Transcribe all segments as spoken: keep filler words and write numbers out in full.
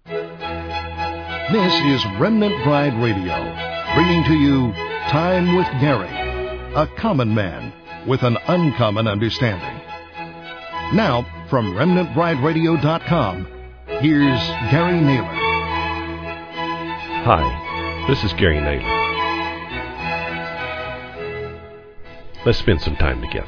This is Remnant Bride Radio, bringing to you Time with Gary, a common man with an uncommon understanding. Now, from remnant bride radio dot com, here's Gary Naylor. Hi, this is Gary Naylor. Let's spend some time together.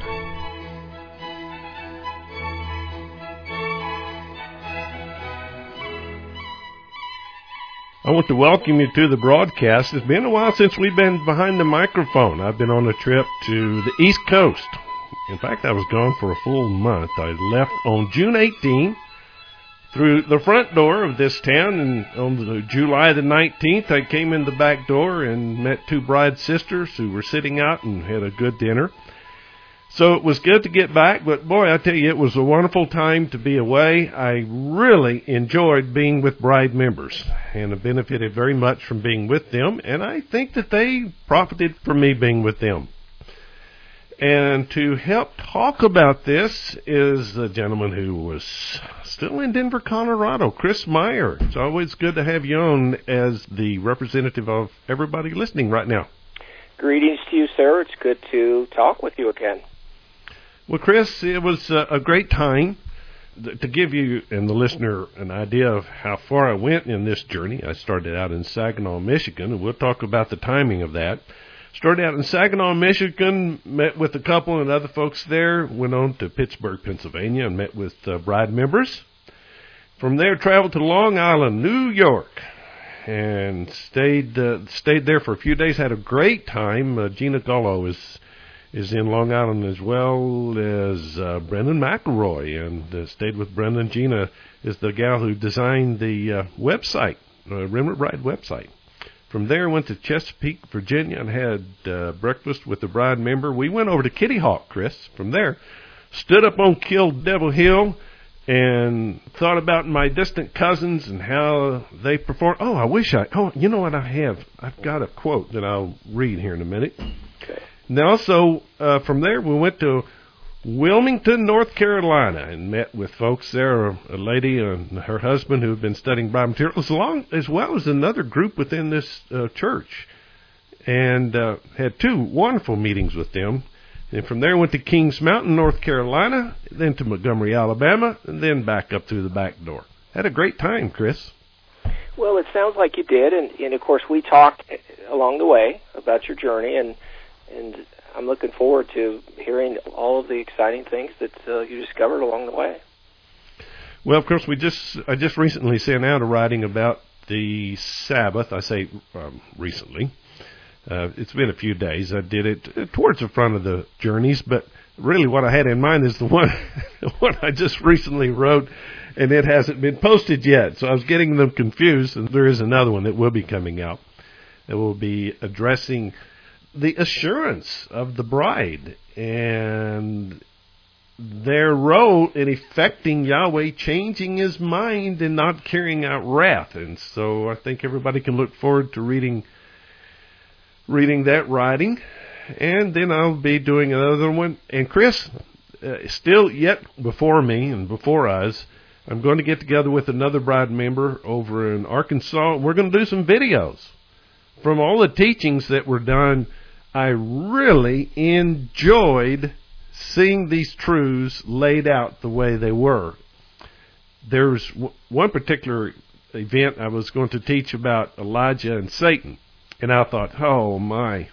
I want to welcome you to the broadcast. It's been a while since we've been behind the microphone. I've been on a trip to the East Coast. In fact, I was gone for a full month. I left on June eighteenth through the front door of this town, and on the July the nineteenth, I came in the back door and met two bride sisters who were sitting out and had a good dinner. So it was good to get back, but boy, I tell you, it was a wonderful time to be away. I really enjoyed being with bride members and have benefited very much from being with them, and I think that they profited from me being with them. And to help talk about this is a gentleman who was still in Denver, Colorado, Chris Meyer. It's always good to have you on as the representative of everybody listening right now. Greetings to you, sir. It's good to talk with you again. Well, Chris, it was a great time. To give you and the listener an idea of how far I went in this journey, I started out in Saginaw, Michigan, and we'll talk about the timing of that. Started out in Saginaw, Michigan, met with a couple and other folks there, went on to Pittsburgh, Pennsylvania, and met with uh, bride members. From there, traveled to Long Island, New York, and stayed uh, stayed there for a few days, had a great time. Uh, Gina Gullo is is in Long Island, as well as uh, Brendan McElroy, and uh, stayed with Brendan. Gina is the gal who designed the uh, website, uh, Remnant Bride website. From there, went to Chesapeake, Virginia, and had uh, breakfast with the bride member. We went over to Kitty Hawk, Chris. From there, stood up on Kill Devil Hill and thought about my distant cousins and how they perform. Oh, I wish I, oh, you know what I have? I've got a quote that I'll read here in a minute. Okay. And also, uh, from there, we went to Wilmington, North Carolina, and met with folks there, a lady and her husband who have been studying bride material, as, long, as well as another group within this uh, church, and uh, had two wonderful meetings with them. And from there, went to Kings Mountain, North Carolina, then to Montgomery, Alabama, and then back up through the back door. Had a great time, Chris. Well, it sounds like you did, and, and of course, we talked along the way about your journey, and and I'm looking forward to hearing all of the exciting things that uh, you discovered along the way. Well, of course, we just I just recently sent out a writing about the Sabbath. I say um, recently. Uh, it's been a few days. I did it towards the front of the journeys, but really what I had in mind is the one, the one I just recently wrote, and it hasn't been posted yet. So I was getting them confused, and there is another one that will be coming out. It will be addressing the assurance of the bride and their role in effecting Yahweh changing his mind and not carrying out wrath. And so I think everybody can look forward to reading reading that writing. And then I'll be doing another one. And Chris, uh, still yet before me and before us, I'm going to get together with another bride member over in Arkansas. We're going to do some videos from all the teachings that were done. I really enjoyed seeing these truths laid out the way they were. There's one particular event I was going to teach about Elijah and Satan, and I thought, oh my,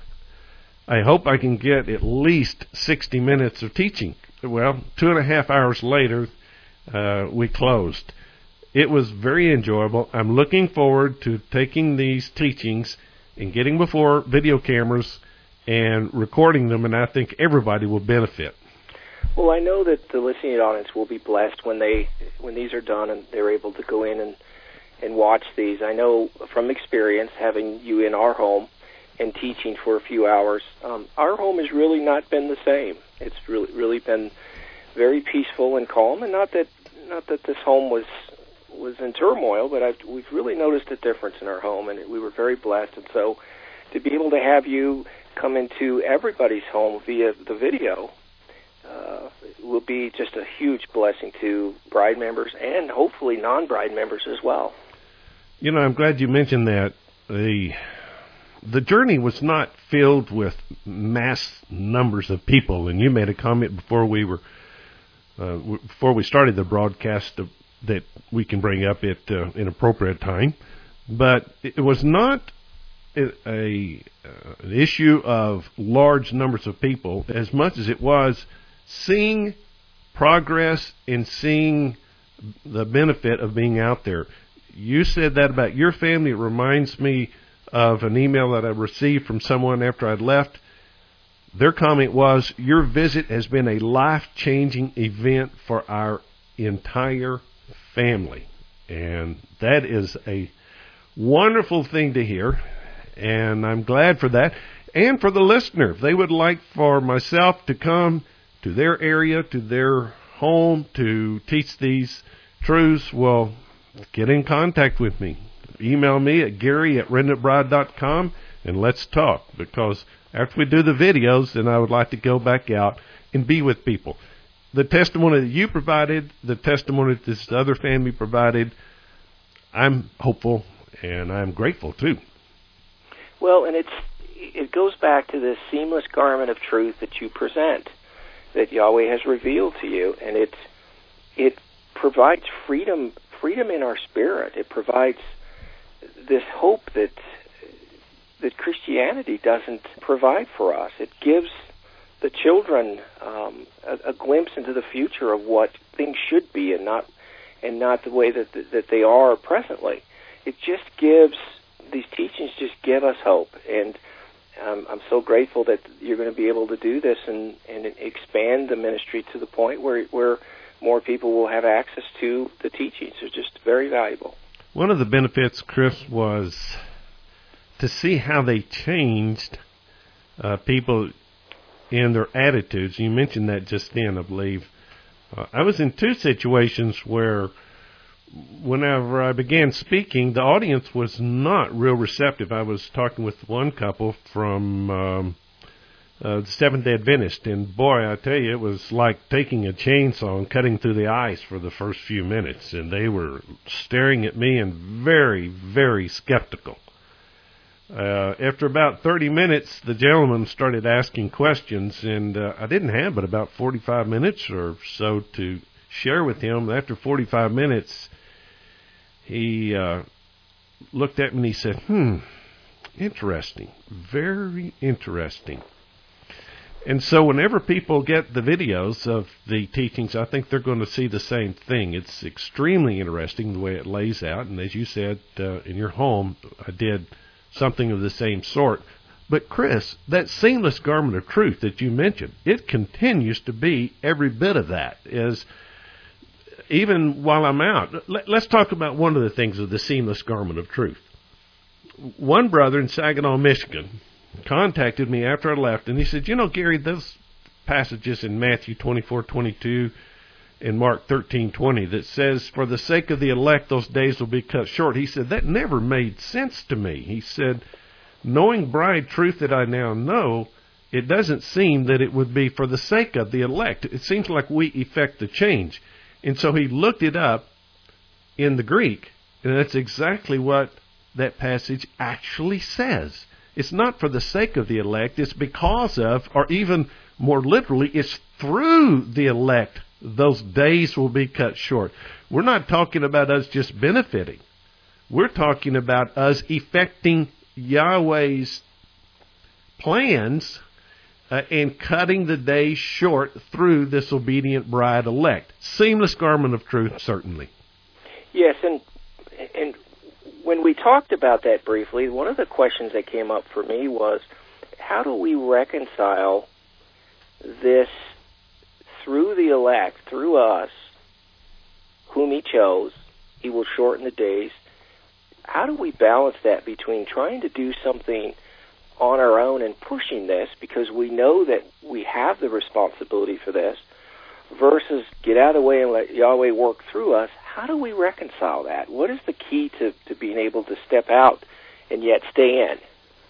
I hope I can get at least sixty minutes of teaching. Well, two and a half hours later, uh, we closed. It was very enjoyable. I'm looking forward to taking these teachings and getting before video cameras and recording them, and I think everybody will benefit. Well, I know that the listening audience will be blessed when they when these are done and they're able to go in and, and watch these. I know from experience, having you in our home and teaching for a few hours, um, our home has really not been the same. It's really really been very peaceful and calm, and not that not that this home was was in turmoil, but I've, we've really noticed a difference in our home, and we were very blessed. And so to be able to have you come into everybody's home via the video uh, will be just a huge blessing to bride members and hopefully non-bride members as well. You know, I'm glad you mentioned that. The the journey was not filled with mass numbers of people, and you made a comment before we were uh, before we started the broadcast of, that we can bring up at uh, an appropriate time. But it was not a, a uh, an issue of large numbers of people as much as it was seeing progress and seeing the benefit of being out there. You said that about your family. It reminds me of an email that I received from someone after I'd left. Their comment was, your visit has been a life-changing event for our entire family. And that is a wonderful thing to hear, and I'm glad for that. And for the listener, if they would like for myself to come to their area, to their home, to teach these truths, well, get in contact with me. Email me at Gary at remnant bride dot com and let's talk, because after we do the videos, then I would like to go back out and be with people. The testimony that you provided, the testimony that this other family provided, I'm hopeful and I'm grateful too. Well, and it's it goes back to this seamless garment of truth that you present, that Yahweh has revealed to you, and it it provides freedom freedom in our spirit. It provides this hope that that Christianity doesn't provide for us. It gives the children um, a, a glimpse into the future of what things should be, and not and not the way that that they are presently. It just gives these teachings just give us hope, and um, I'm so grateful that you're going to be able to do this and, and expand the ministry to the point where where more people will have access to the teachings. They're just very valuable. One of the benefits, Chris, was to see how they changed uh, people in their attitudes. You mentioned that just then, I believe. Uh, I was in two situations where whenever I began speaking, the audience was not real receptive. I was talking with one couple from um, uh, the Seventh-day Adventist, and boy, I tell you, it was like taking a chainsaw and cutting through the ice for the first few minutes, and they were staring at me and very, very skeptical. Uh, after about thirty minutes, the gentleman started asking questions, and uh, I didn't have but about forty-five minutes or so to share with him. After forty-five minutes, he uh, looked at me and he said, hmm, interesting, very interesting. And so whenever people get the videos of the teachings, I think they're going to see the same thing. It's extremely interesting the way it lays out, and as you said, uh, in your home, I did something of the same sort. But Chris, that seamless garment of truth that you mentioned, it continues to be every bit of that. Is even while I'm out, let, let's talk about one of the things of the seamless garment of truth. One brother in Saginaw, Michigan, contacted me after I left, and he said, you know, Gary, those passages in Matthew twenty-four twenty-two and Mark thirteen twenty that says, for the sake of the elect, those days will be cut short. He said, that never made sense to me. He said, knowing bride truth that I now know, it doesn't seem that it would be for the sake of the elect. It seems like we effect the change. And so he looked it up in the Greek, and that's exactly what that passage actually says. It's not for the sake of the elect, it's because of, or even more literally, it's through the elect those days will be cut short. We're not talking about us just benefiting. We're talking about us effecting Yahweh's plans uh, and cutting the days short through this obedient bride elect. Seamless garment of truth, certainly. Yes, and and when we talked about that briefly, one of the questions that came up for me was, how do we reconcile this through the elect, through us, whom he chose, he will shorten the days. How do we balance that between trying to do something on our own and pushing this because we know that we have the responsibility for this, versus get out of the way and let Yahweh work through us? How do we reconcile that? What is the key to, to being able to step out and yet stay in?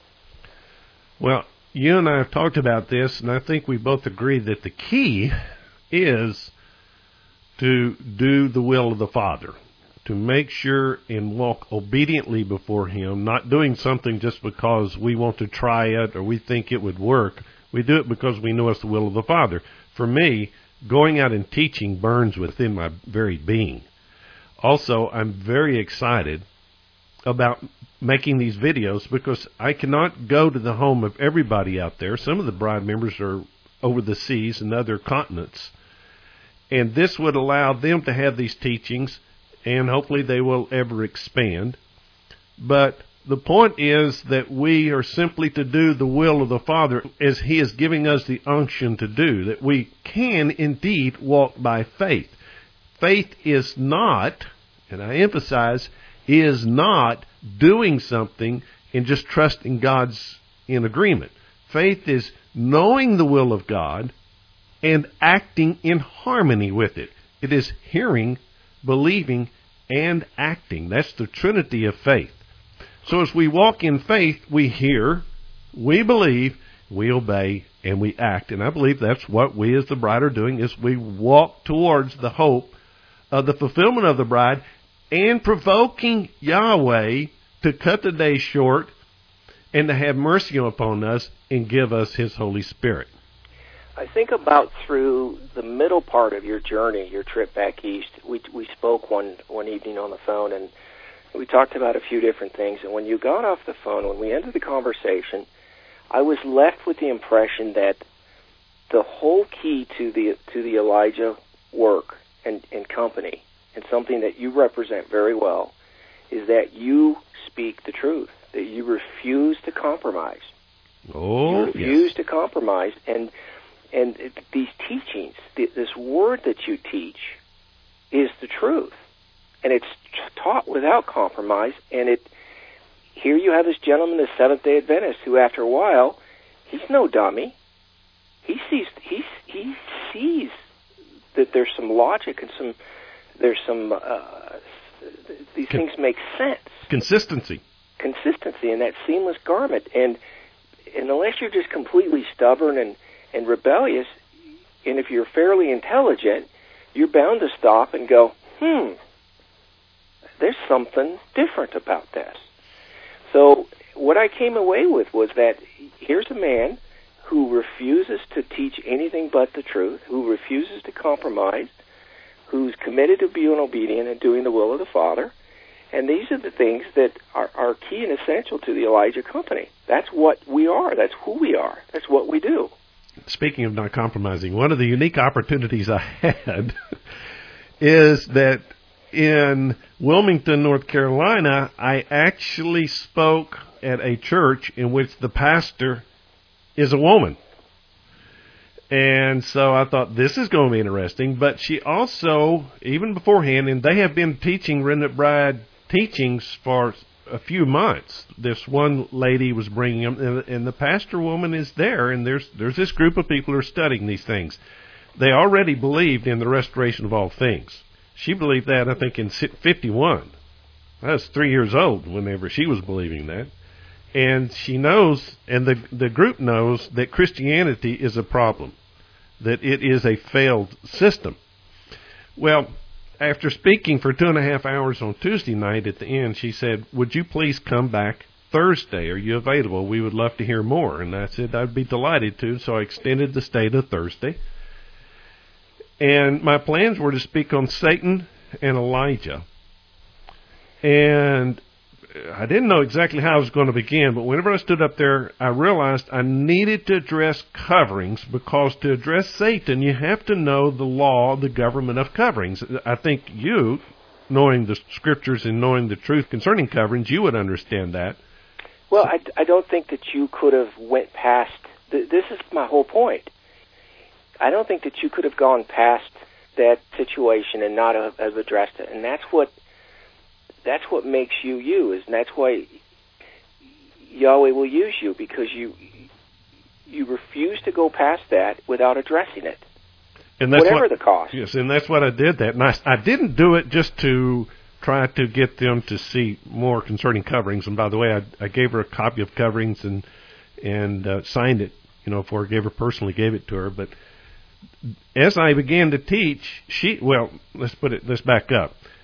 Well, you and I have talked about this, and I think we both agree that the key is to do the will of the Father. to make sure and walk obediently before Him, not doing something just because we want to try it or we think it would work. We do it because we know it's the will of the Father. For me, going out and teaching burns within my very being. Also, I'm very excited about making these videos because I cannot go to the home of everybody out there. Some of the bride members are over the seas and other continents. And this would allow them to have these teachings, and hopefully they will ever expand. But the point is that we are simply to do the will of the Father as He is giving us the unction to do, that we can indeed walk by faith. Faith is not, and I emphasize, is not doing something and just trusting God's in agreement. Faith is knowing the will of God and acting in harmony with it. It is hearing, believing, and acting. That's the trinity of faith. So as we walk in faith, we hear, we believe, we obey, and we act. And I believe that's what we as the bride are doing, is we walk towards the hope of the fulfillment of the bride and provoking Yahweh to cut the day short and to have mercy upon us and give us His Holy Spirit. I think about through the middle part of your journey, your trip back east. We we spoke one, one evening on the phone, and we talked about a few different things. And when you got off the phone, when we ended the conversation, I was left with the impression that the whole key to the to the Elijah work and, and company, and something that you represent very well, is that you speak the truth, that you refuse to compromise. Oh, you refuse yes. to compromise, and and it, these teachings, the, this word that you teach, is the truth, and it's taught without compromise. And it here you have this gentleman, the Seventh Day Adventist, who after a while, he's no dummy. He sees he he sees that there's some logic and some there's some uh, these Con- things make sense. Consistency, consistency in that seamless garment, and and unless you're just completely stubborn and and rebellious, and if you're fairly intelligent, you're bound to stop and go, hmm, there's something different about this. So what I came away with was that here's a man who refuses to teach anything but the truth, who refuses to compromise, who's committed to being obedient and doing the will of the Father. And these are the things that are, are key and essential to the Elijah Company. That's what we are. That's who we are. That's what we do. Speaking of not compromising, one of the unique opportunities I had is that in Wilmington, North Carolina, I actually spoke at a church in which the pastor is a woman. And so I thought, this is going to be interesting. But she also, even beforehand, and they have been teaching Remnant Bride teachings for a few months. This one lady was bringing them, and, and the pastor woman is there, and there's there's this group of people who are studying these things. They already believed in the restoration of all things. She believed that, I think, in fifty-one. I was three years old whenever she was believing that. And she knows, and the the group knows, that Christianity is a problem, that it is a failed system. Well, after speaking for two and a half hours on Tuesday night, at the end, she said, would you please come back Thursday? Are you available? We would love to hear more. And I said, I'd be delighted to. So I extended the stay to Thursday. And my plans were to speak on Satan and Elijah. And I didn't know exactly how I was going to begin, but whenever I stood up there, I realized I needed to address coverings, because to address Satan, you have to know the law, the government of coverings. I think you, knowing the scriptures and knowing the truth concerning coverings, you would understand that. Well, I, I don't think that you could have went past, th- this is my whole point. I don't think that you could have gone past that situation and not have, have addressed it, and that's what That's what makes you you, is, and that's why Yahweh will use you, because you you refuse to go past that without addressing it, and that's whatever what, the cost. Yes, and that's what I did. That, and I, I didn't do it just to try to get them to see more concerning coverings. And by the way, I, I gave her a copy of coverings and and uh, signed it. You know, for gave her personally gave it to her. But as I began to teach, she well, let's put it, let's back up.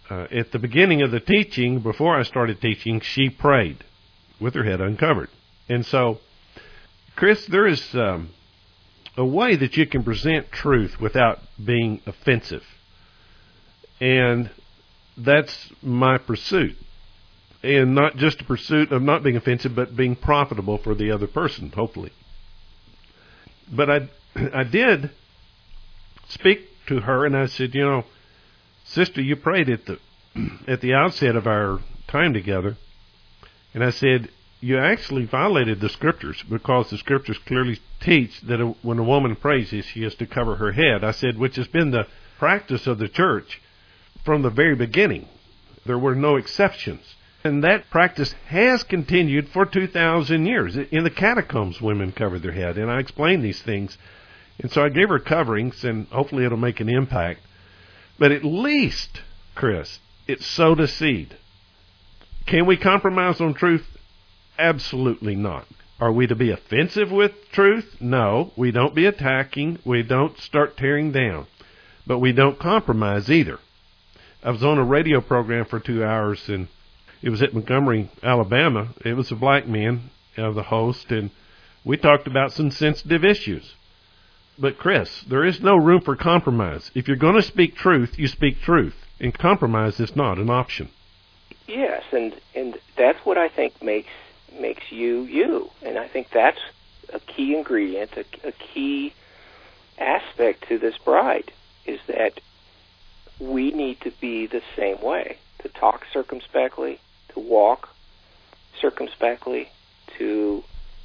uh, at the beginning of the teaching, before I started teaching, she prayed with her head uncovered. And so, Chris, there is um, a way that you can present truth without being offensive. And that's my pursuit. And not just a pursuit of not being offensive, but being profitable for the other person, hopefully. But I, I did speak to her, and I said, you know, sister, you prayed at the at the outset of our time together, and I said, you actually violated the Scriptures, because the Scriptures clearly teach that a, when a woman prays, she has to cover her head. I said, which has been the practice of the church from the very beginning. There were no exceptions. And that practice has continued for two thousand years. In the catacombs, women covered their head, and I explained these things. And so I gave her coverings, and hopefully it'll make an impact. But at least, Chris, it sowed a seed. Can we compromise on truth? Absolutely not. Are we to be offensive with truth? No. We don't be attacking. We don't start tearing down. But we don't compromise either. I was on a radio program for two hours, and it was at Montgomery, Alabama. It was a black man, uh, the host, and we talked about some sensitive issues. But, Chris, there is no room for compromise. If you're going to speak truth, you speak truth. And compromise is not an option. Yes, and, and that's what I think makes makes you you. And I think that's a key ingredient, a, a key aspect to this bride, is that we need to be the same way, to talk circumspectly, to walk circumspectly, to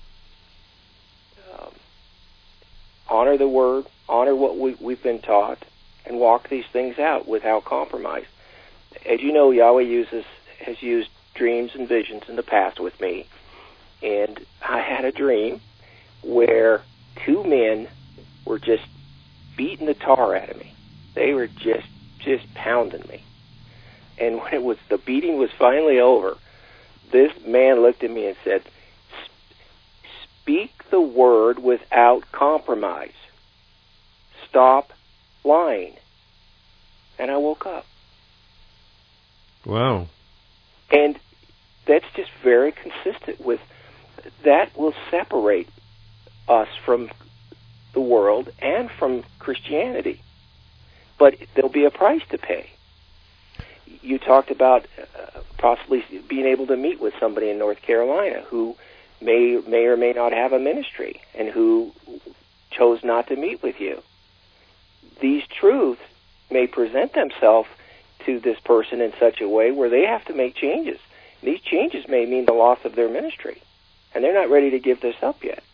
um, honor the Word, honor what we, we've been taught, and walk these things out without compromise. As you know, Yahweh uses has used dreams and visions in the past with me, and I had a dream where two men were just beating the tar out of me. They were just just pounding me. And when it was the beating was finally over, this man looked at me and said, "Speak the word without compromise. Stop lying." And I woke up. Wow. And that's just very consistent with, that will separate us from the world and from Christianity. But there'll be a price to pay. You talked about uh, possibly being able to meet with somebody in North Carolina who may may or may not have a ministry and who chose not to meet with you. These truths may present themselves to this person in such a way where they have to make changes. These changes may mean the loss of their ministry, and they're not ready to give this up yet.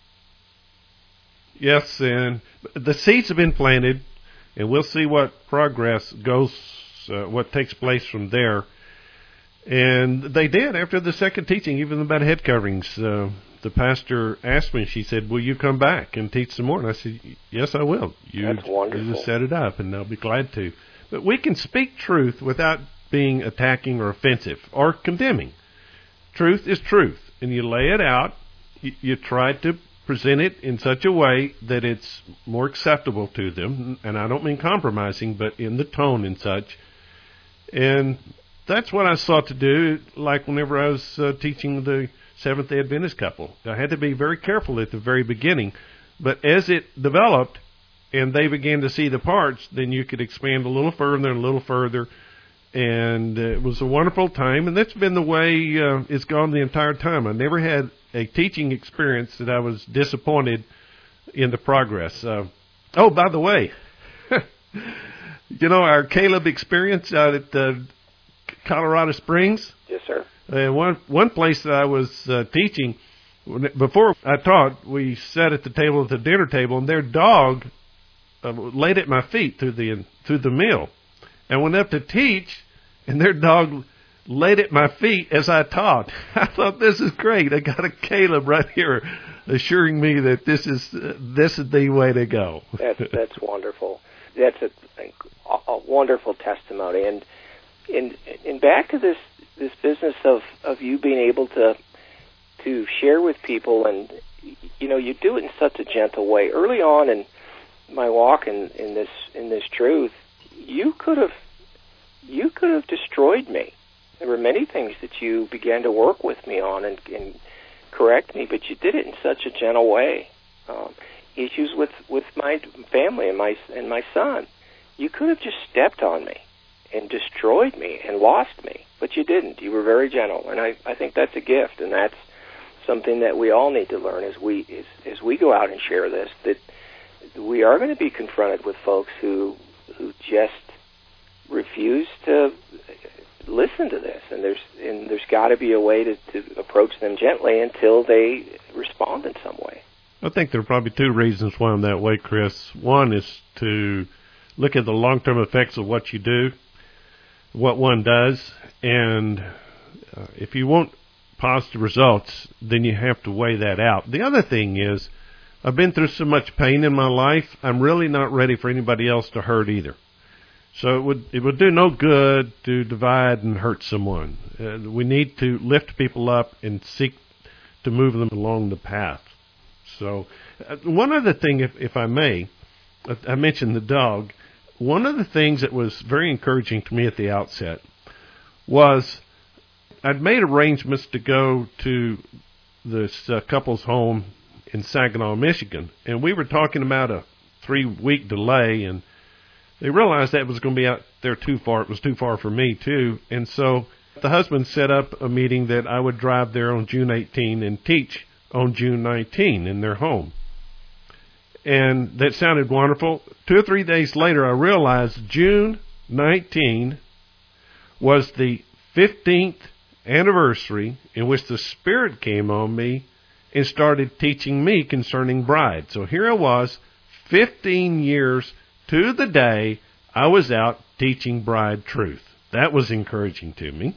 Yes, and the seeds have been planted, and we'll see what progress goes, uh, what takes place from there. And they did after the second teaching, even about head coverings. Uh, the pastor asked me, she said, "Will you come back and teach some more?" And I said, "Yes, I will. You, That's wonderful. You just set it up, and I'll be glad to." But we can speak truth without being attacking or offensive or condemning. Truth is truth, and you lay it out. You, you try to present it in such a way that it's more acceptable to them, and I don't mean compromising, but in the tone and such. And that's what I sought to do, like whenever I was uh, teaching the Seventh-day Adventist couple. I had to be very careful at the very beginning, but as it developed and they began to see the parts, then you could expand a little further and a little further, and uh, it was a wonderful time, and that's been the way uh, it's gone the entire time. I never had a teaching experience that I was disappointed in the progress. Uh, oh, by the way, you know our Caleb experience out at uh, Colorado Springs? Yes, sir. Uh, one one place that I was uh, teaching, before I taught, we sat at the table at the dinner table, and their dog uh, laid at my feet through the through the meal. I went up to teach, and their dog laid at my feet as I taught. I thought, this is great. I got a Caleb right here assuring me that this is uh, this is the way to go. That's that's wonderful. That's a, a wonderful testimony. And and and back to this this business of, of you being able to to share with people, and you know you do it in such a gentle way. Early on in my walk in, in this in this truth, you could have you could have destroyed me. There were many things that you began to work with me on and, and correct me, but you did it in such a gentle way. Um, issues with, with my family and my and my son, you could have just stepped on me and destroyed me and lost me, but you didn't. You were very gentle, and I, I think that's a gift, and that's something that we all need to learn as we as, as we go out and share this, that we are going to be confronted with folks who who just refuse to listen to this, and there's and there's got to be a way to, to approach them gently until they respond in some way. I think there are probably two reasons why I'm that way, Chris. One is to look at the long-term effects of what you do, what one does, and uh, if you want positive results, then you have to weigh that out. The other thing is, I've been through so much pain in my life, I'm really not ready for anybody else to hurt either. So it would it would do no good to divide and hurt someone. Uh, we need to lift people up and seek to move them along the path. So uh, one other thing, if, if I may, I mentioned the dog. One of the things that was very encouraging to me at the outset was I'd made arrangements to go to this uh, couple's home in Saginaw, Michigan, and we were talking about a three-week delay, and they realized that was going to be out there too far. It was too far for me, too. And so the husband set up a meeting that I would drive there on June eighteenth and teach on June nineteenth in their home. And that sounded wonderful. Two or three days later, I realized June nineteenth was the fifteenth anniversary in which the Spirit came on me and started teaching me concerning bride. So here I was, fifteen years to the day I was out teaching bride truth. That was encouraging to me.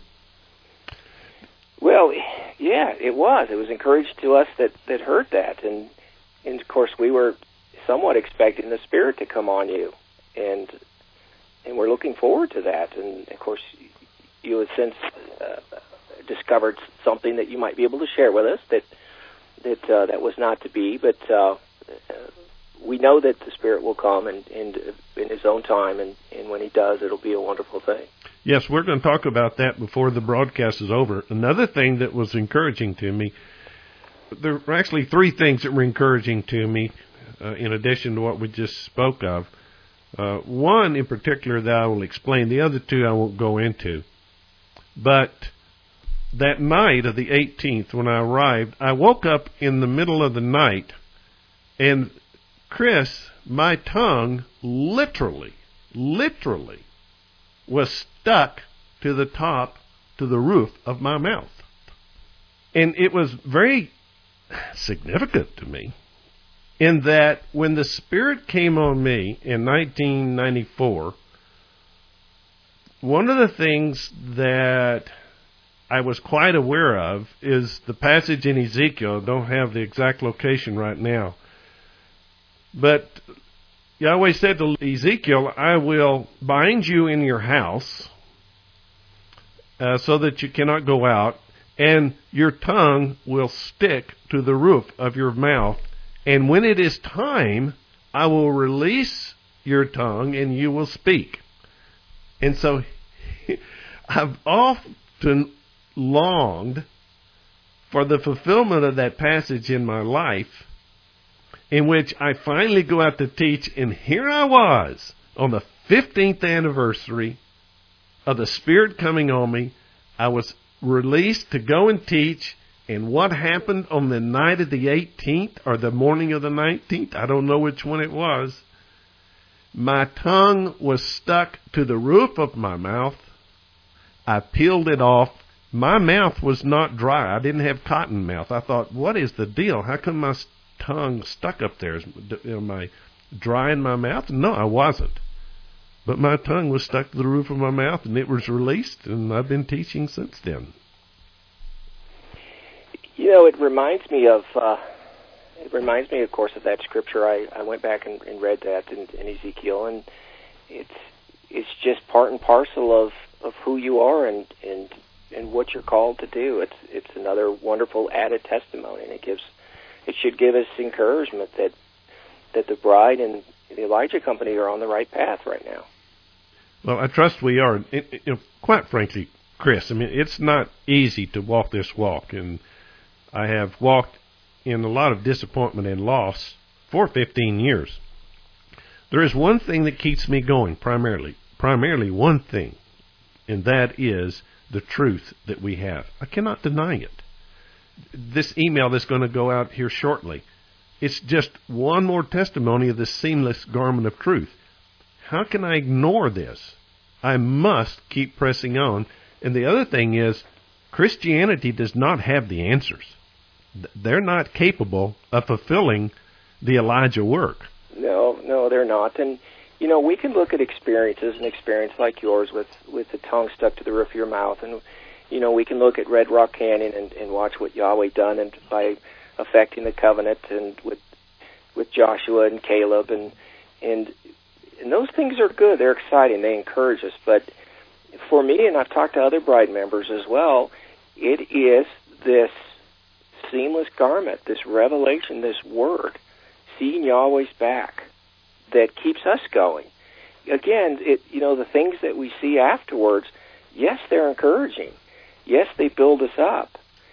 Well, yeah, it was. It was encouraging to us that, that heard that. And, and, of course, we were somewhat expecting the Spirit to come on you. And and we're looking forward to that. And, of course, you had since uh, discovered something that you might be able to share with us that that, uh, that was not to be, but uh, we know that the Spirit will come and, and in His own time, and, and when He does, it'll be a wonderful thing. Yes, we're going to talk about that before the broadcast is over. Another thing that was encouraging to me, there were actually three things that were encouraging to me, uh, in addition to what we just spoke of. Uh, one in particular that I will explain. The other two I won't go into. But that night of the eighteenth, when I arrived, I woke up in the middle of the night, and Chris, my tongue literally, literally was stuck to the top, to the roof of my mouth. And it was very significant to me in that when the Spirit came on me in nineteen ninety-four, one of the things that I was quite aware of is the passage in Ezekiel. I don't have the exact location right now. But Yahweh said to Ezekiel, I will bind you in your house uh, so that you cannot go out, and your tongue will stick to the roof of your mouth. And when it is time, I will release your tongue and you will speak. And so I've often longed for the fulfillment of that passage in my life, in which I finally go out to teach, and here I was on the fifteenth anniversary of the Spirit coming on me. I was released to go and teach, and what happened on the night of the eighteenth or the morning of the nineteenth, I don't know which one it was, my tongue was stuck to the roof of my mouth. I peeled it off. My mouth was not dry. I didn't have cotton mouth. I thought, what is the deal? How come my tongue stuck up there? Am I dry in my mouth? No, I wasn't. But my tongue was stuck to the roof of my mouth, and it was released, and I've been teaching since then. You know, it reminds me of, uh, it reminds me, of course, of that scripture. I, I went back and, and read that in, in Ezekiel, and it's it's just part and parcel of, of who you are and, and and what you're called to do. It's it's another wonderful added testimony, and it gives it should give us encouragement that that the bride and the Elijah Company are on the right path right now. Well, I trust we are. It, it, you know, quite frankly, Chris, I mean, it's not easy to walk this walk, and I have walked in a lot of disappointment and loss for fifteen years. There is one thing that keeps me going, primarily, primarily one thing, and that is the truth that we have. I cannot deny it. This email that's going to go out here shortly, it's just one more testimony of the seamless garment of truth. How can I ignore this? I must keep pressing on. And the other thing is, Christianity does not have the answers. They're not capable of fulfilling the Elijah work. No, no, they're not. And, you know, we can look at experiences, an experience like yours with, with the tongue stuck to the roof of your mouth. And, you know, we can look at Red Rock Canyon and, and watch what Yahweh done and by affecting the covenant and with with Joshua and Caleb. And, and, and those things are good. They're exciting. They encourage us. But for me, and I've talked to other bride members as well, it is this seamless garment, this revelation, this word, seeing Yahweh's back, that keeps us going. Again, it, you know, the things that we see afterwards, yes, they're encouraging. Yes, they build us up.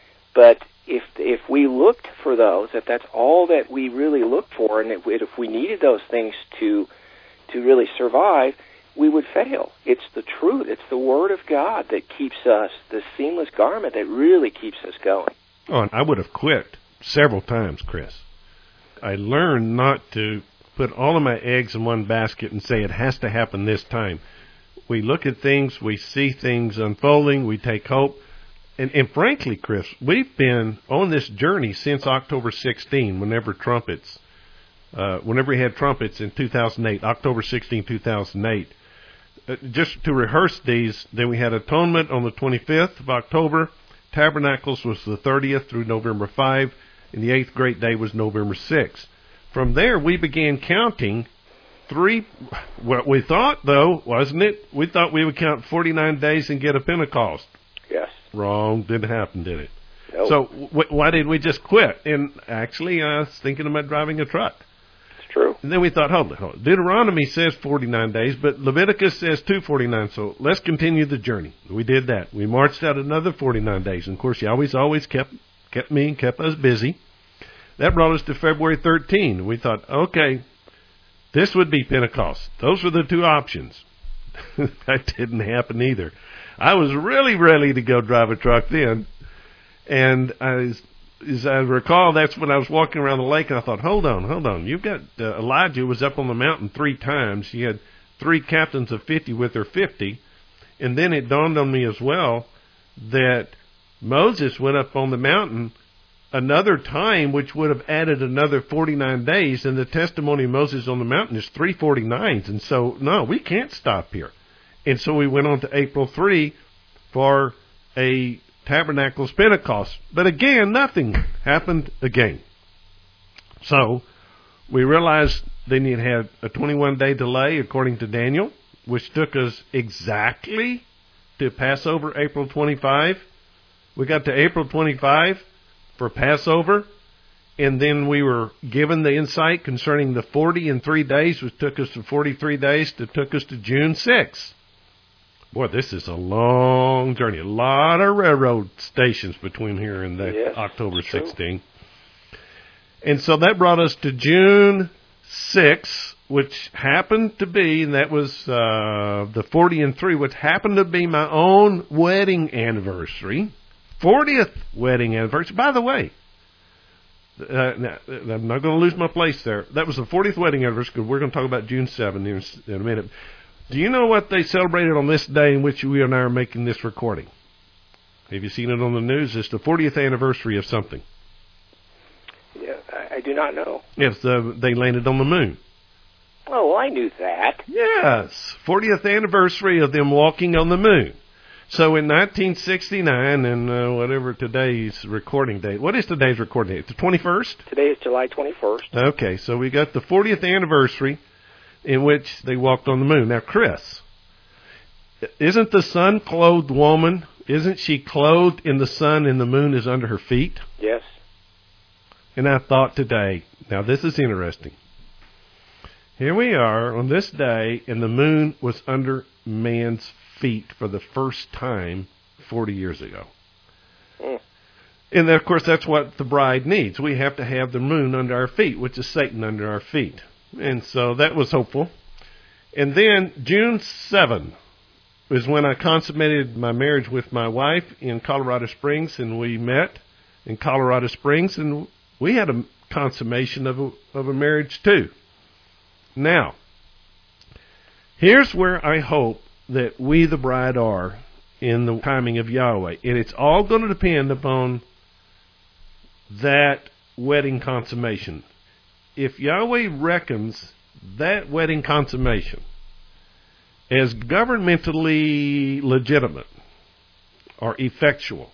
But if if we looked for those, if that's all that we really look for, and if we, if we needed those things to to really survive, we would fail. It's the truth. It's the Word of God that keeps us, the seamless garment that really keeps us going. Oh, and I would have quit several times, Chris. I learned not to put all of my eggs in one basket and say it has to happen this time. We look at things, we see things unfolding, we take hope. And, and frankly, Chris, we've been on this journey since October sixteenth, whenever trumpets, uh, whenever we had trumpets in two thousand eight, October sixteenth, two thousand eight. Uh, just to rehearse these, then we had Atonement on the twenty-fifth of October. Tabernacles was the thirtieth through November fifth, and the eighth great day was November sixth. From there, we began counting three, what we thought, though, wasn't it? We thought we would count forty-nine days and get a Pentecost. Yes. Wrong. Didn't happen, did it? Nope. So w- why did we just quit? And actually, I was thinking about driving a truck. It's true. And then we thought, hold on, hold on. Deuteronomy says forty-nine days, but Leviticus says two forty-nine, so let's continue the journey. We did that. We marched out another forty-nine days. And, of course, Yahweh's always kept kept me and kept us busy. That brought us to February thirteenth. We thought, okay, this would be Pentecost. Those were the two options. That didn't happen either. I was really ready to go drive a truck then. And I, as I recall, that's when I was walking around the lake, and I thought, hold on, hold on. You've got uh, Elijah was up on the mountain three times. He had three captains of fifty with their fifty. And then it dawned on me as well that Moses went up on the mountain another time, which would have added another forty-nine days, and the testimony of Moses on the mountain is three forty-nines. And so, no, we can't stop here. And so we went on to April third for a Tabernacles Pentecost. But again, nothing happened again. So we realized they need to have a twenty-one day delay, according to Daniel, which took us exactly to Passover, April twenty-fifth. We got to April twenty-fifth for Passover, and then we were given the insight concerning the forty and three days, which took us to forty-three days, that took us to June sixth. Boy, this is a long journey. A lot of railroad stations between here and the yes, October sixteenth. And so that brought us to June sixth, which happened to be, and that was uh, the forty and three, which happened to be my own wedding anniversary. fortieth wedding anniversary. By the way, uh, now, I'm not going to lose my place there. That was the fortieth wedding anniversary, because we're going to talk about June seventh in a minute. Do you know what they celebrated on this day in which we and I are making this recording? Have you seen it on the news? It's the fortieth anniversary of something. Yeah, I, I do not know. Yes, the, they landed on the moon. Oh, well, I knew that. Yes, fortieth anniversary of them walking on the moon. So in nineteen sixty-nine, and uh, whatever today's recording date, what is today's recording date? The twenty-first? Today is July twenty-first. Okay, so we got the fortieth anniversary in which they walked on the moon. Now, Chris, isn't the sun-clothed woman, isn't she clothed in the sun and the moon is under her feet? Yes. And I thought today, now this is interesting. Here we are on this day, and the moon was under man's feet for the first time forty years ago. Mm. And, of course, that's what the bride needs. We have to have the moon under our feet, which is Satan under our feet. And so that was hopeful. And then June seventh was when I consummated my marriage with my wife in Colorado Springs, and we met in Colorado Springs, and we had a consummation of a, of a marriage too. Now, here's where I hope that we, the bride, are in the timing of Yahweh. And it's all going to depend upon that wedding consummation. If Yahweh reckons that wedding consummation as governmentally legitimate or effectual,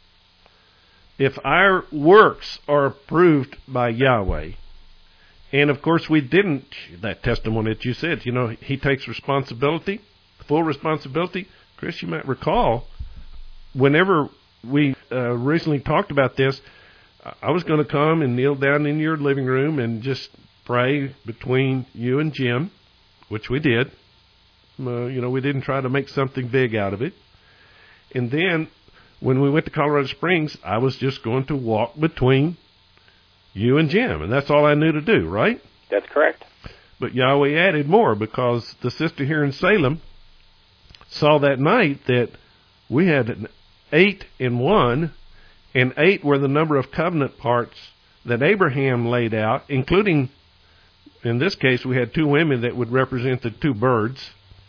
if our works are approved by Yahweh, and of course we didn't, that testimony that you said, you know, he takes responsibility, full responsibility. Chris, you might recall, whenever we uh, recently talked about this, I was going to come and kneel down in your living room and just pray between you and Jim, which we did. Uh, you know, we didn't try to make something big out of it. And then when we went to Colorado Springs, I was just going to walk between you and Jim, and that's all I knew to do, right? That's correct. But Yahweh added more, because the sister here in Salem saw that night that we had an eight in one, and eight were the number of covenant parts that Abraham laid out, including, in this case, we had two women that would represent the two birds.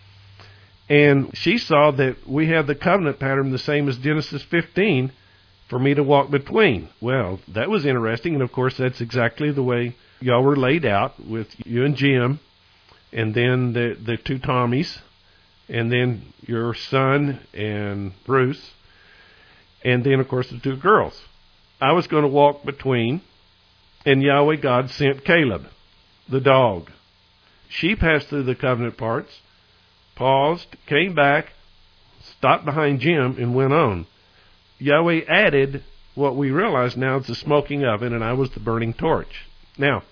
And she saw that we had the covenant pattern the same as Genesis fifteen for me to walk between. Well, that was interesting, and of course that's exactly the way y'all were laid out, with you and Jim, and then the, the two Tommies, and then your son and Bruce, and then of course the two girls. I was going to walk between, and Yahweh God sent Caleb, the dog. She passed through the covenant parts, paused, came back, stopped behind Jim, and went on. Yahweh added what we realize now is the smoking oven, and I was the burning torch. Now,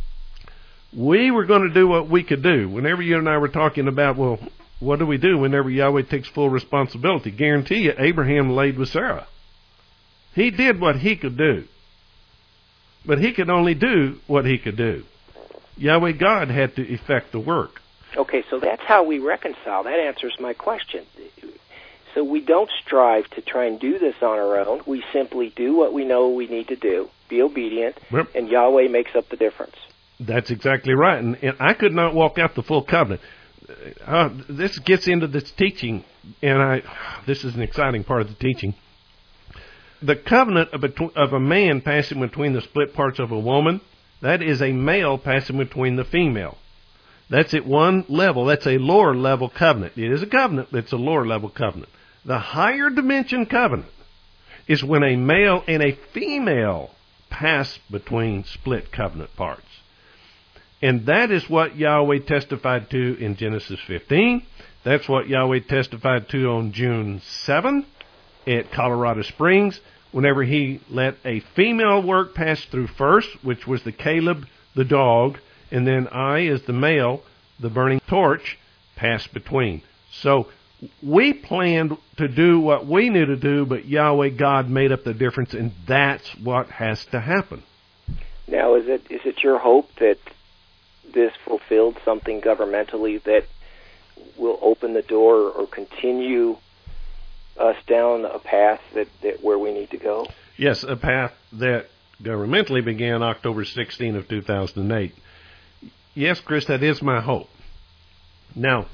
we were going to do what we could do. Whenever you and I were talking about, well, what do we do whenever Yahweh takes full responsibility? Guarantee you, Abraham laid with Sarah. He did what he could do. But he could only do what he could do. Yahweh God had to effect the work. Okay, so that's how we reconcile. That answers my question. So we don't strive to try and do this on our own. We simply do what we know we need to do, be obedient, yep. And Yahweh makes up the difference. That's exactly right. And, and I could not walk out the full covenant. Uh, this gets into this teaching, and I. This is an exciting part of the teaching. The covenant of a, of a man passing between the split parts of a woman, that is a male passing between the female. That's at one level. That's a lower level covenant. It is a covenant, but it's a lower level covenant. The higher dimension covenant is when a male and a female pass between split covenant parts. And that is what Yahweh testified to in Genesis fifteen. That's what Yahweh testified to on June seventh at Colorado Springs, whenever he let a female work pass through first, which was the Caleb, the dog, and then I, as the male, the burning torch, passed between. So we planned to do what we knew to do, but Yahweh God made up the difference, and that's what has to happen. Now, is it is it your hope that this fulfilled something governmentally that will open the door or continue us down a path that, that where we need to go? Yes, a path that governmentally began October sixteenth of two thousand eight. Yes, Chris, that is my hope. Now,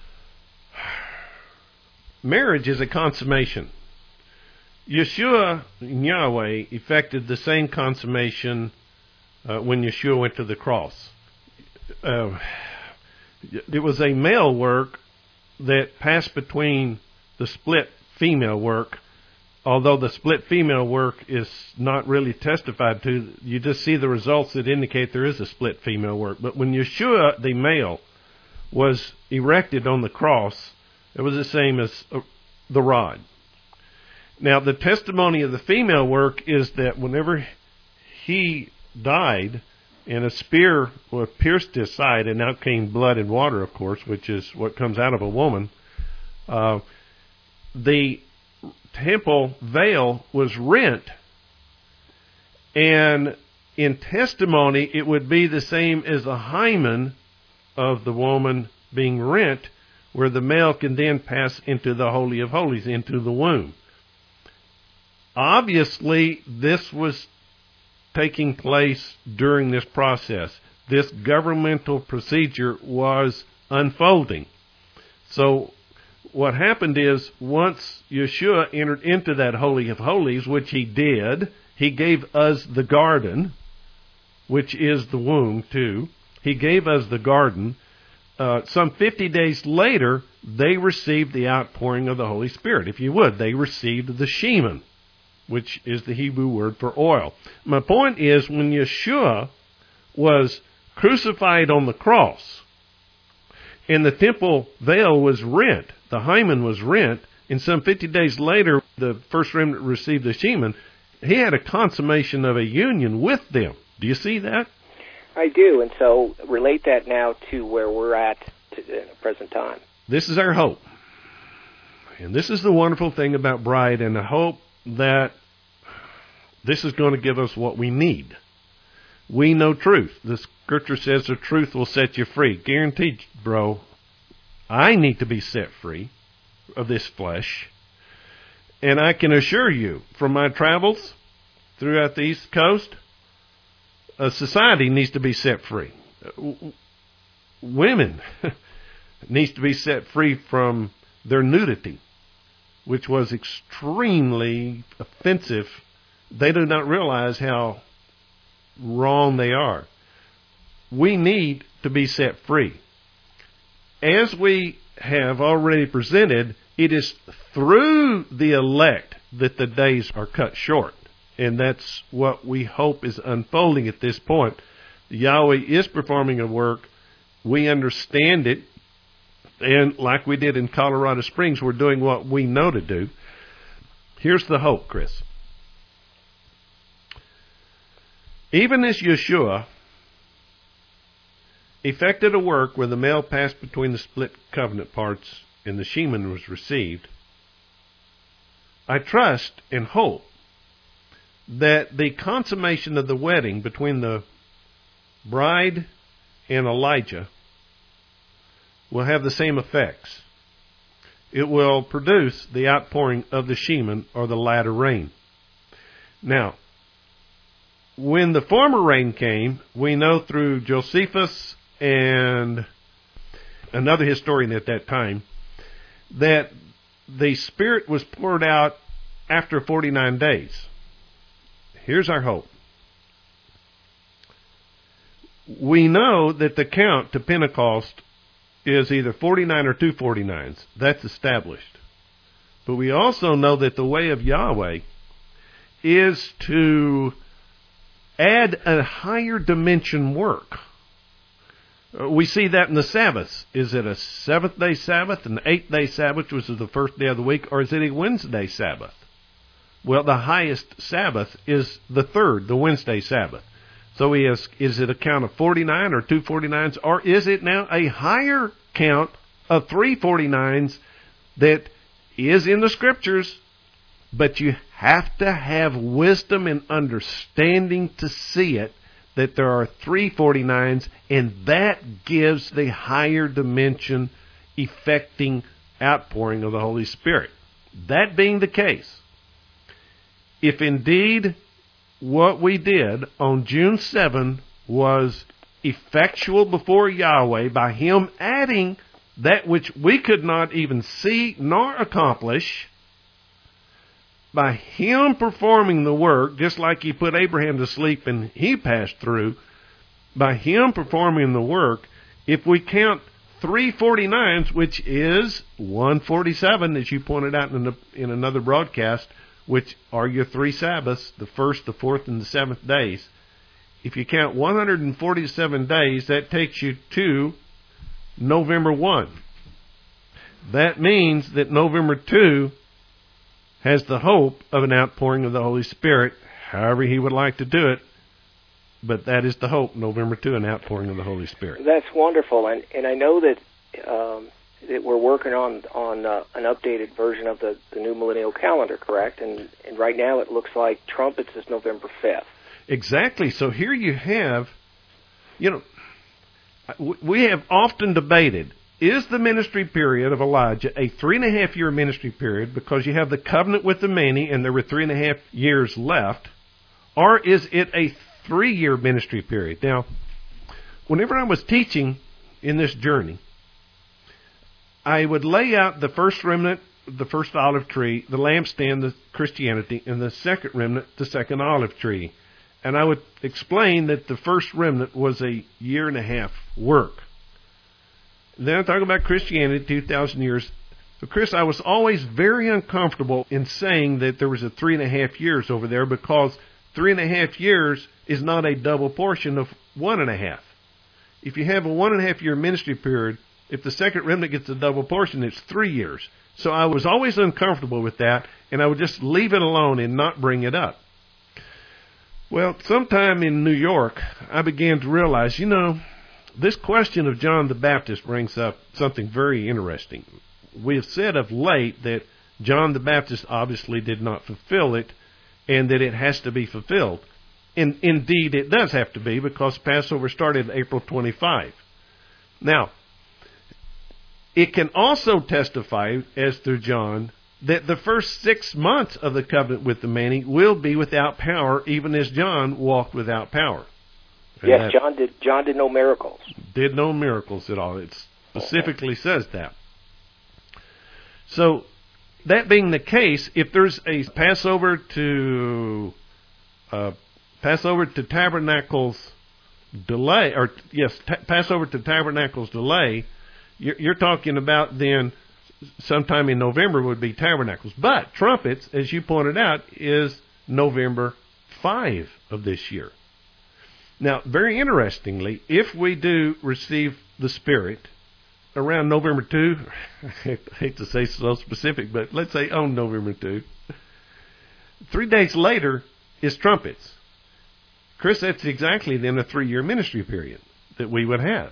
marriage is a consummation. Yeshua and Yahweh effected the same consummation uh, when Yeshua went to the cross. Uh, it was a male work that passed between the split female work, although the split female work is not really testified to. You just see the results that indicate there is a split female work. But when Yeshua, the male, was erected on the cross, it was the same as uh, the rod. Now, the testimony of the female work is that whenever he died, and a spear was pierced his side, and out came blood and water, of course, which is what comes out of a woman. Uh, the temple veil was rent, and in testimony, it would be the same as the hymen of the woman being rent, where the male can then pass into the Holy of Holies, into the womb. Obviously, this was taking place during this process. This governmental procedure was unfolding. So what happened is, once Yeshua entered into that Holy of Holies, which he did, he gave us the garden, which is the womb too. He gave us the garden. Uh, some fifty days later, they received the outpouring of the Holy Spirit. If you would, they received the Shemin, which is the Hebrew word for oil. My point is, when Yeshua was crucified on the cross, and the temple veil was rent, the hymen was rent, and some fifty days later, the first remnant received the Shemin, he had a consummation of a union with them. Do you see that? I do, and so relate that now to where we're at to the present time. This is our hope. And this is the wonderful thing about Bride, and the hope that this is going to give us what we need. We know truth. The Scripture says the truth will set you free. Guaranteed, bro. I need to be set free of this flesh. And I can assure you, from my travels throughout the East Coast, a society needs to be set free. Women needs to be set free from their nudity, which was extremely offensive. They do not realize how wrong they are. We need to be set free. As we have already presented, it is through the elect that the days are cut short. And that's what we hope is unfolding at this point. Yahweh is performing a work. We understand it. And like we did in Colorado Springs, we're doing what we know to do. Here's the hope, Chris. Even as Yeshua effected a work where the male passed between the split covenant parts and the Shemin was received, I trust and hope that the consummation of the wedding between the bride and Elijah will have the same effects. It will produce the outpouring of the Shemin, or the latter rain. Now, when the former rain came, we know through Josephus and another historian at that time that the Spirit was poured out after forty-nine days. Here's our hope. We know that the count to Pentecost is either forty-nine or two forty-nines. That's established. But we also know that the way of Yahweh is to add a higher dimension work. We see that in the Sabbaths. Is it a seventh-day Sabbath, an eighth-day Sabbath, which is the first day of the week, or is it a Wednesday Sabbath? Well, the highest Sabbath is the third, the Wednesday Sabbath. So he has, is it a count of forty-nine or two forty-nines, or is it now a higher count of three forty-nines that is in the Scriptures, but you have to have wisdom and understanding to see it, that there are three forty-nines, and that gives the higher dimension effecting outpouring of the Holy Spirit. That being the case, if indeed what we did on June seventh was effectual before Yahweh by Him adding that which we could not even see nor accomplish, by Him performing the work, just like He put Abraham to sleep and he passed through, by Him performing the work, if we count three forty-nines, which is one forty-seven, as you pointed out in, the, in another broadcast, which are your three Sabbaths, the first, the fourth, and the seventh days. If you count one hundred forty-seven days, that takes you to November first. That means that November second has the hope of an outpouring of the Holy Spirit, however He would like to do it. but that is the hope, November second, an outpouring of the Holy Spirit. That's wonderful, and and I know that um, that we're working on on uh, an updated version of the, the new millennial calendar, correct? And and right now it looks like trumpets is November fifth. Exactly. So here you have, you know, we have often debated, is the ministry period of Elijah a three and a half year ministry period because you have the covenant with the many and there were three and a half years left, or is it a three year ministry period? Now, whenever I was teaching in this journey, I would lay out the first remnant, the first olive tree, the lampstand, the Christianity, and the second remnant, the second olive tree. And I would explain that the first remnant was a year and a half work. Then I talk about Christianity, two thousand years. So, Chris, I was always very uncomfortable in saying that there was a three and a half years over there because three and a half years is not a double portion of one and a half. If you have a one and a half year ministry period, if the second remnant gets a double portion, it's three years. So I was always uncomfortable with that, and I would just leave it alone and not bring it up. Well, sometime in New York, I began to realize, you know, this question of John the Baptist brings up something very interesting. We have said of late that John the Baptist obviously did not fulfill it, and that it has to be fulfilled. And indeed, it does have to be, because Passover started April twenty-fifth. Now, it can also testify, as through John, that the first six months of the covenant with the many will be without power, even as John walked without power. And yes, John did. John did no miracles. Did no miracles at all. It specifically okay. says that. So, that being the case, if there's a Passover to uh, Passover to Tabernacles delay, or yes, ta- Passover to Tabernacles delay, you're, you're talking about then sometime in November would be Tabernacles. But trumpets, as you pointed out, is November fifth of this year. Now, very interestingly, if we do receive the Spirit around November second, I hate to say so specific, but let's say on November second, three days later is trumpets. Chris, that's exactly then a three-year ministry period that we would have.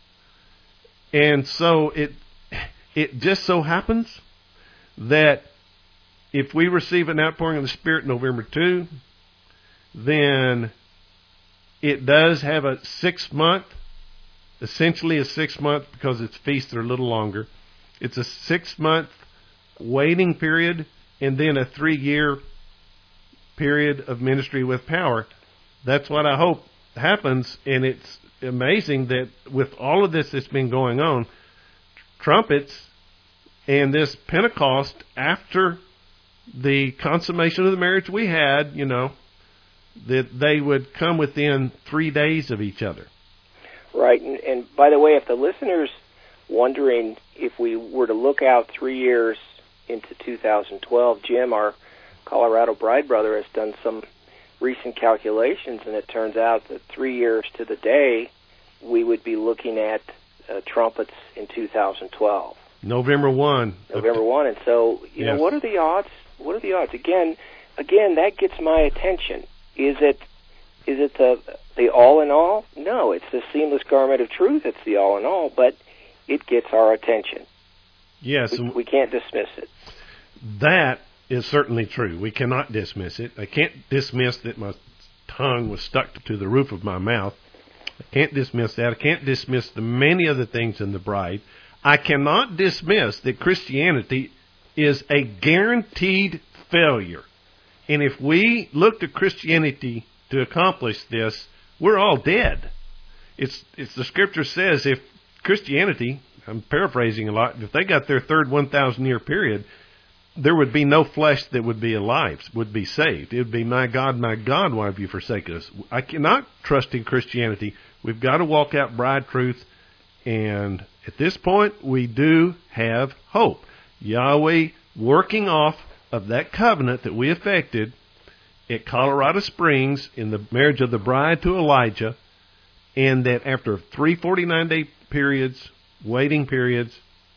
And so it it just so happens that if we receive an outpouring of the Spirit November second, then it does have a six-month, essentially a six-month, because its feasts are a little longer. It's a six-month waiting period and then a three-year period of ministry with power. That's what I hope happens, and it's amazing that with all of this that's been going on, trumpets and this Pentecost after the consummation of the marriage we had, you know, that they would come within three days of each other. Right, and, and by the way, if the listener's wondering if we were to look out three years into two thousand twelve, Jim, our Colorado Bride Brother, has done some recent calculations, and it turns out that three years to the day, we would be looking at uh, trumpets in two thousand twelve. November first. November first, and so, you yes. know, what are the odds? What are the odds? Again, again, that gets my attention. Is it is it the the all in all? No, it's the seamless garment of truth. It's the all in all, but it gets our attention. Yes, we, we can't dismiss it. That is certainly true. We cannot dismiss it. I can't dismiss that my tongue was stuck to the roof of my mouth. I can't dismiss that. I can't dismiss the many other things in the bride. I cannot dismiss that Christianity is a guaranteed failure. And if we look to Christianity to accomplish this, we're all dead. It's, it's the Scripture says if Christianity, I'm paraphrasing a lot, if they got their third one thousand year period, there would be no flesh that would be alive, would be saved. It would be, my God, my God, why have you forsaken us? I cannot trust in Christianity. We've got to walk out bride truth. And at this point, we do have hope. Yahweh working off of that covenant that we effected at Colorado Springs in the marriage of the bride to Elijah, and that after three forty-nine day periods, waiting periods,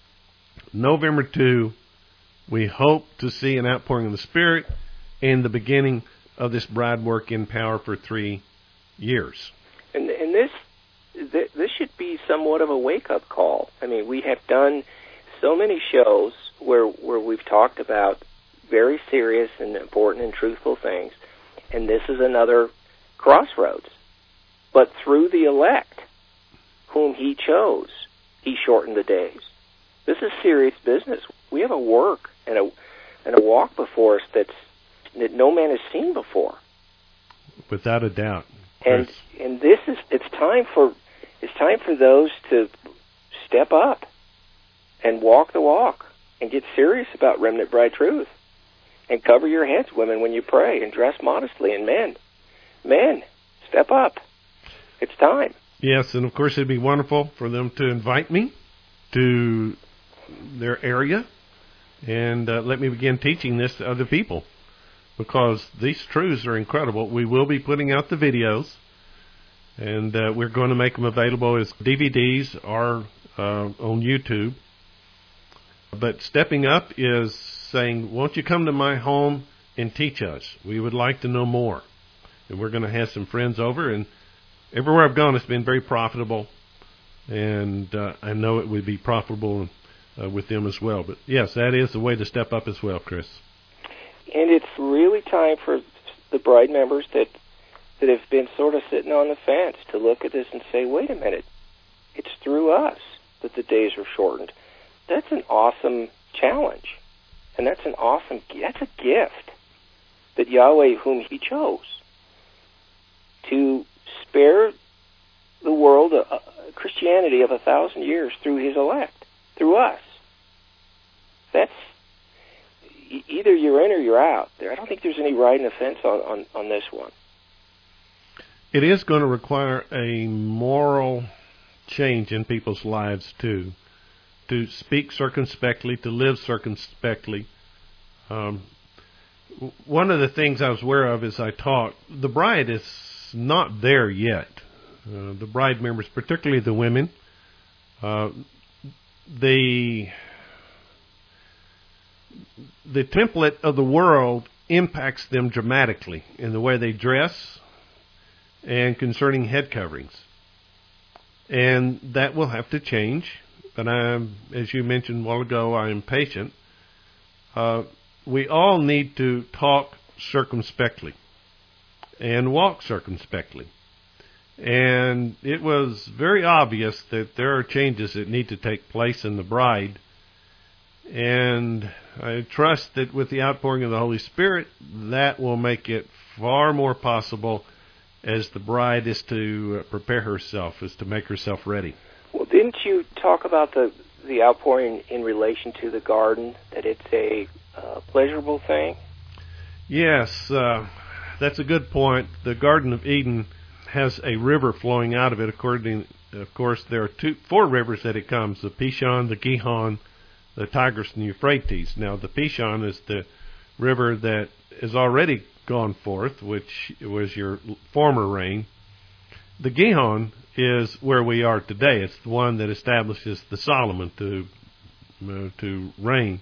November second, we hope to see an outpouring of the Spirit and the beginning of this bride work in power for three years. And, and this th- this should be somewhat of a wake-up call. I mean, we have done so many shows where where we've talked about very serious and important and truthful things, and this is another crossroads. But through the elect, whom he chose, he shortened the days. This is serious business. We have a work and a and a walk before us that's that no man has seen before. Without a doubt. And and this is it's time for it's time for those to step up and walk the walk and get serious about remnant bride truth. And cover your heads, women, when you pray, and dress modestly. And men, men, step up. It's time. Yes, and of course it'd be wonderful for them to invite me to their area and uh, let me begin teaching this to other people, because these truths are incredible. We will be putting out the videos, and uh, we're going to make them available as D V Ds or uh, on YouTube. But stepping up is saying, won't you come to my home and teach us? We would like to know more. And we're going to have some friends over, and everywhere I've gone, it's been very profitable, and uh, I know it would be profitable uh, with them as well. But yes, that is the way to step up as well, Chris. And it's really time for the bride members that that have been sort of sitting on the fence to look at this and say, wait a minute, it's through us that the days are shortened. That's an awesome challenge, and that's an awesome, that's a gift that Yahweh, whom he chose, to spare the world a, a Christianity of a thousand years through his elect, through us. That's e- either you're in or you're out. There, I don't think there's any riding the fence on, on, on this one. It is going to require a moral change in people's lives too, to speak circumspectly, to live circumspectly. Um, one of the things I was aware of as I taught, the bride is not there yet. Uh, the bride members, particularly the women, uh, the the template of the world impacts them dramatically in the way they dress and concerning head coverings. And that will have to change. But I'm, as you mentioned a while ago, I am patient. Uh, we all need to talk circumspectly and walk circumspectly. And it was very obvious that there are changes that need to take place in the bride. And I trust that with the outpouring of the Holy Spirit, that will make it far more possible as the bride is to prepare herself, is to make herself ready. Well, didn't you talk about the the outpouring in relation to the garden, that it's a uh, pleasurable thing? Yes, uh, that's a good point. The Garden of Eden has a river flowing out of it. According, of course, there are two, four rivers that it comes: the Pishon, the Gihon, the Tigris, and the Euphrates. Now, the Pishon is the river that is already gone forth, which was your former reign. The Gihon is where we are today. It's the one that establishes the Solomon to uh, to reign.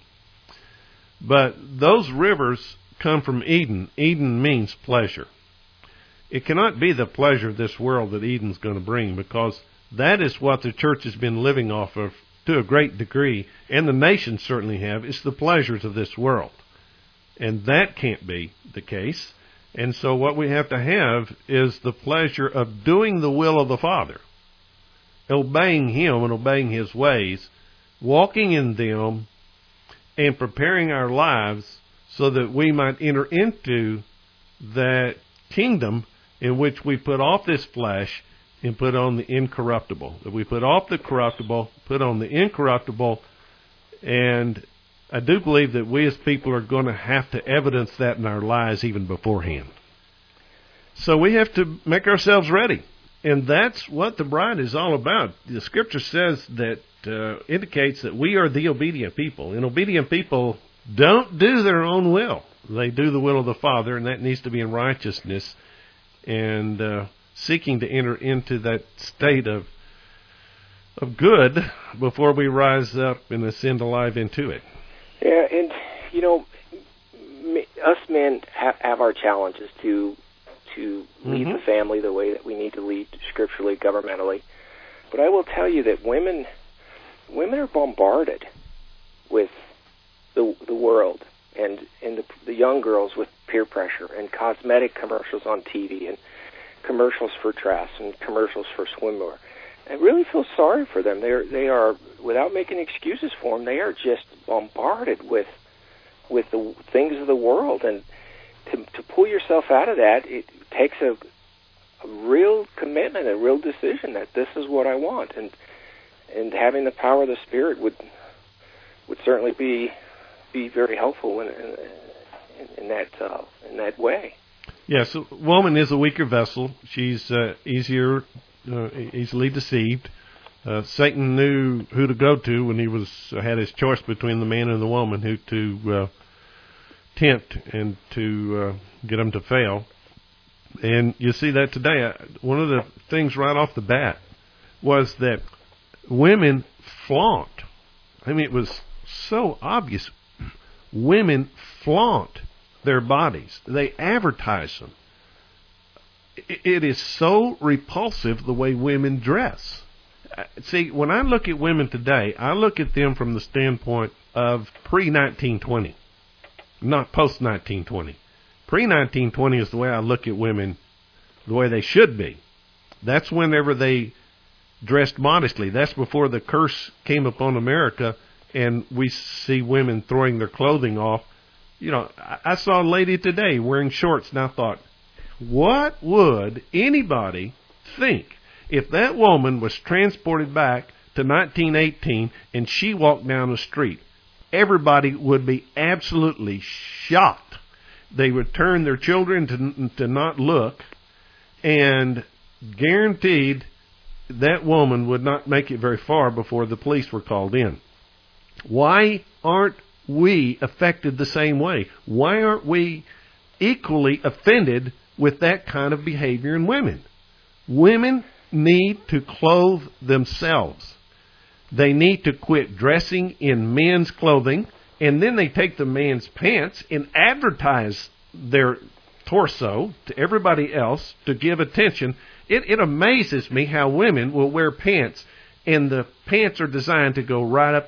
But those rivers come from Eden. Eden means pleasure. It cannot be the pleasure of this world that Eden's going to bring, because that is what the church has been living off of to a great degree, and the nations certainly have. It's the pleasures of this world. And that can't be the case. And so what we have to have is the pleasure of doing the will of the Father, obeying Him and obeying His ways, walking in them, and preparing our lives so that we might enter into that kingdom in which we put off this flesh and put on the incorruptible. That we put off the corruptible, put on the incorruptible, and I do believe that we as people are going to have to evidence that in our lives even beforehand. So we have to make ourselves ready. And that's what the bride is all about. The Scripture says that, uh, indicates that we are the obedient people. And obedient people don't do their own will. They do the will of the Father, and that needs to be in righteousness and uh, seeking to enter into that state of of good before we rise up and ascend alive into it. Yeah, and, you know, us men have, have our challenges to to lead mm-hmm. the family the way that we need to lead scripturally, governmentally. But I will tell you that women women are bombarded with the the world and, and the, the young girls with peer pressure and cosmetic commercials on T V and commercials for dress and commercials for swimwear. I really feel sorry for them. They are, they are, without making excuses for them, they are just bombarded with with the things of the world. And to to pull yourself out of that, it takes a, a real commitment, a real decision that this is what I want. And and having the power of the Spirit would would certainly be be very helpful in in, in that uh, in that way. Yes, yeah, so woman is a weaker vessel. She's uh, easier. Uh, easily deceived. Uh, Satan knew who to go to when he was uh, had his choice between the man and the woman, who to uh, tempt and to uh, get them to fail. And you see that today. One of the things right off the bat was that women flaunt. I mean, it was so obvious. Women flaunt their bodies. They advertise them. It is so repulsive the way women dress. See, when I look at women today, I look at them from the standpoint of pre nineteen twenty, not post nineteen twenty. pre nineteen twenty is the way I look at women, the way they should be. That's whenever they dressed modestly. That's before the curse came upon America and we see women throwing their clothing off. You know, I saw a lady today wearing shorts and I thought, what would anybody think if that woman was transported back to nineteen eighteen and she walked down the street? Everybody would be absolutely shocked. They would turn their children to, to not look, and guaranteed that woman would not make it very far before the police were called in. Why aren't we affected the same way? Why aren't we equally offended with that kind of behavior in women? Women need to clothe themselves. They need to quit dressing in men's clothing, and then they take the man's pants and advertise their torso to everybody else to give attention. It, it amazes me how women will wear pants, and the pants are designed to go right up,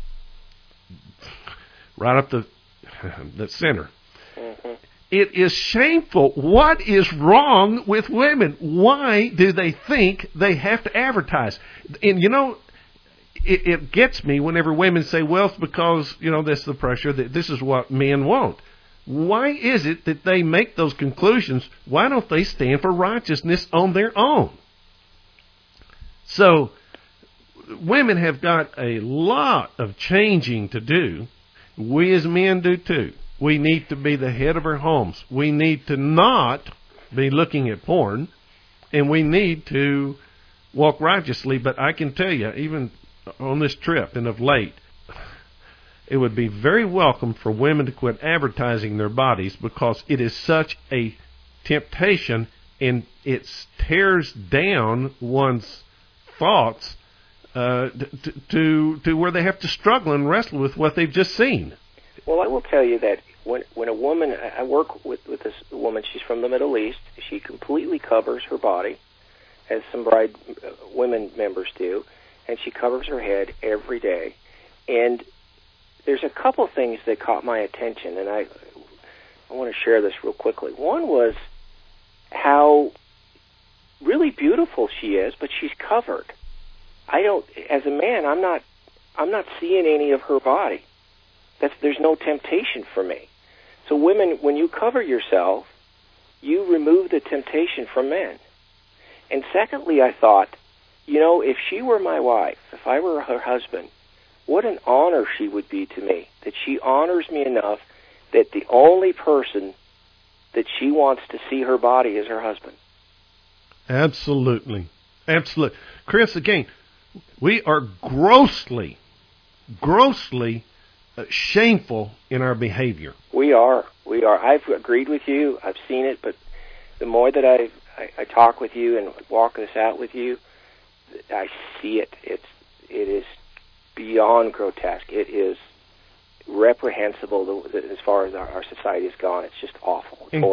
right up the the center. Mm-hmm. It is shameful. What is wrong with women? Why do they think they have to advertise? And, you know, it, it gets me whenever women say, well, it's because, you know, this is the pressure, that this is what men want. Why is it that they make those conclusions? Why don't they stand for righteousness on their own? So, women have got a lot of changing to do. We as men do too. We need to be the head of our homes. We need to not be looking at porn, and we need to walk righteously. But I can tell you, even on this trip and of late, it would be very welcome for women to quit advertising their bodies, because it is such a temptation, and it tears down one's thoughts uh, to, to to where they have to struggle and wrestle with what they've just seen. Well, I will tell you that when when a woman, I work with, with this woman, she's from the Middle East. She completely covers her body, as some bride uh, women members do, and she covers her head every day. And there's a couple things that caught my attention, and I I want to share this real quickly. One was how really beautiful she is, but she's covered. I don't, as a man, I'm not I'm not seeing any of her body. That's, there's no temptation for me. So women, when you cover yourself, you remove the temptation from men. And secondly, I thought, you know, if she were my wife, if I were her husband, what an honor she would be to me, that she honors me enough that the only person that she wants to see her body is her husband. Absolutely. Absolutely. Chris, again, we are grossly, grossly Uh, shameful in our behavior. We are. We are. I've agreed with you. I've seen it, but the more that I, I I talk with you and walk this out with you, I see it. It's it is beyond grotesque. It is reprehensible as far as our, our society has gone. It's just awful. It's and, horrible.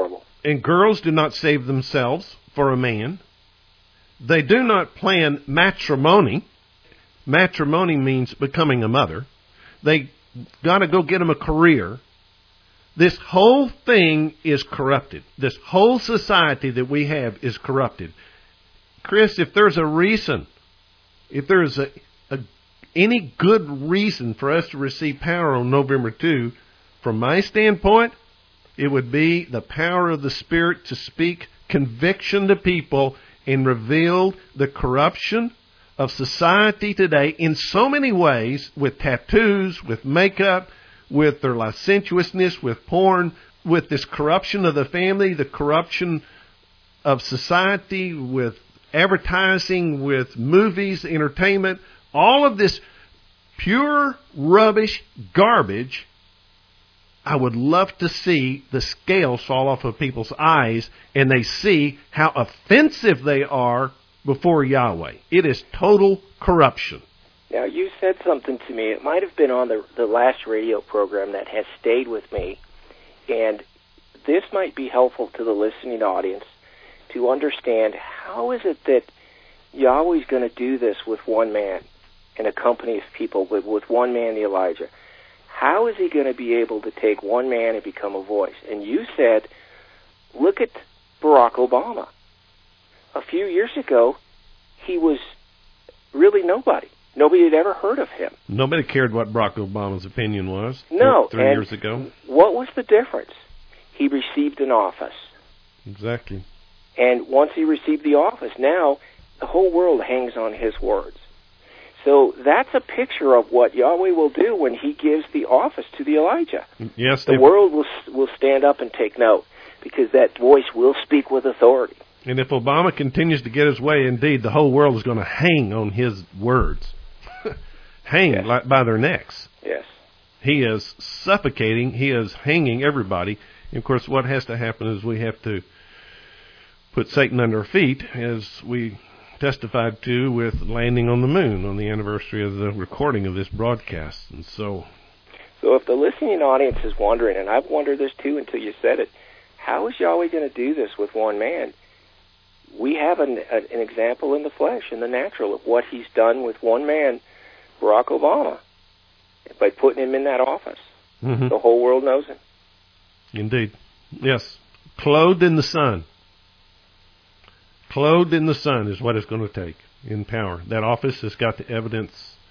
And girls do not save themselves for a man. They do not plan matrimony. Matrimony means becoming a mother. They got to go get them a career. This whole thing is corrupted. This whole society that we have is corrupted. Chris, if there's a reason, if there's a, a any good reason for us to receive power on November second, from my standpoint, it would be the power of the Spirit to speak conviction to people and reveal the corruption of society today in so many ways, with tattoos, with makeup, with their licentiousness, with porn, with this corruption of the family, the corruption of society, with advertising, with movies, entertainment, all of this pure rubbish, garbage. I would love to see the scales fall off of people's eyes and they see how offensive they are before Yahweh. It is total corruption. Now, you said something to me. It might have been on the, the last radio program that has stayed with me. And this might be helpful to the listening audience to understand how is it that Yahweh's going to do this with one man and a company of people, with, with one man, the Elijah. How is he going to be able to take one man and become a voice? And you said, look at Barack Obama. A few years ago, he was really nobody. Nobody had ever heard of him. Nobody cared what Barack Obama's opinion was. No. Three and years ago. What was the difference? He received an office. Exactly. And once he received the office, now the whole world hangs on his words. So that's a picture of what Yahweh will do when he gives the office to the Elijah. Yes, the world will will stand up and take note, because that voice will speak with authority. And if Obama continues to get his way, indeed, the whole world is going to hang on his words. hang yes. like by their necks. Yes. He is suffocating. He is hanging everybody. And of course, what has to happen is we have to put Satan under our feet, as we testified to with landing on the moon on the anniversary of the recording of this broadcast. And so so if the listening audience is wondering, and I've wondered this too until you said it, how is Yahweh going to do this with one man? We have an, an example in the flesh, in the natural, of what he's done with one man, Barack Obama, by putting him in that office. Mm-hmm. The whole world knows him. Indeed. Yes. Clothed in the sun. Clothed in the sun is what it's going to take in power. That office has got the evidence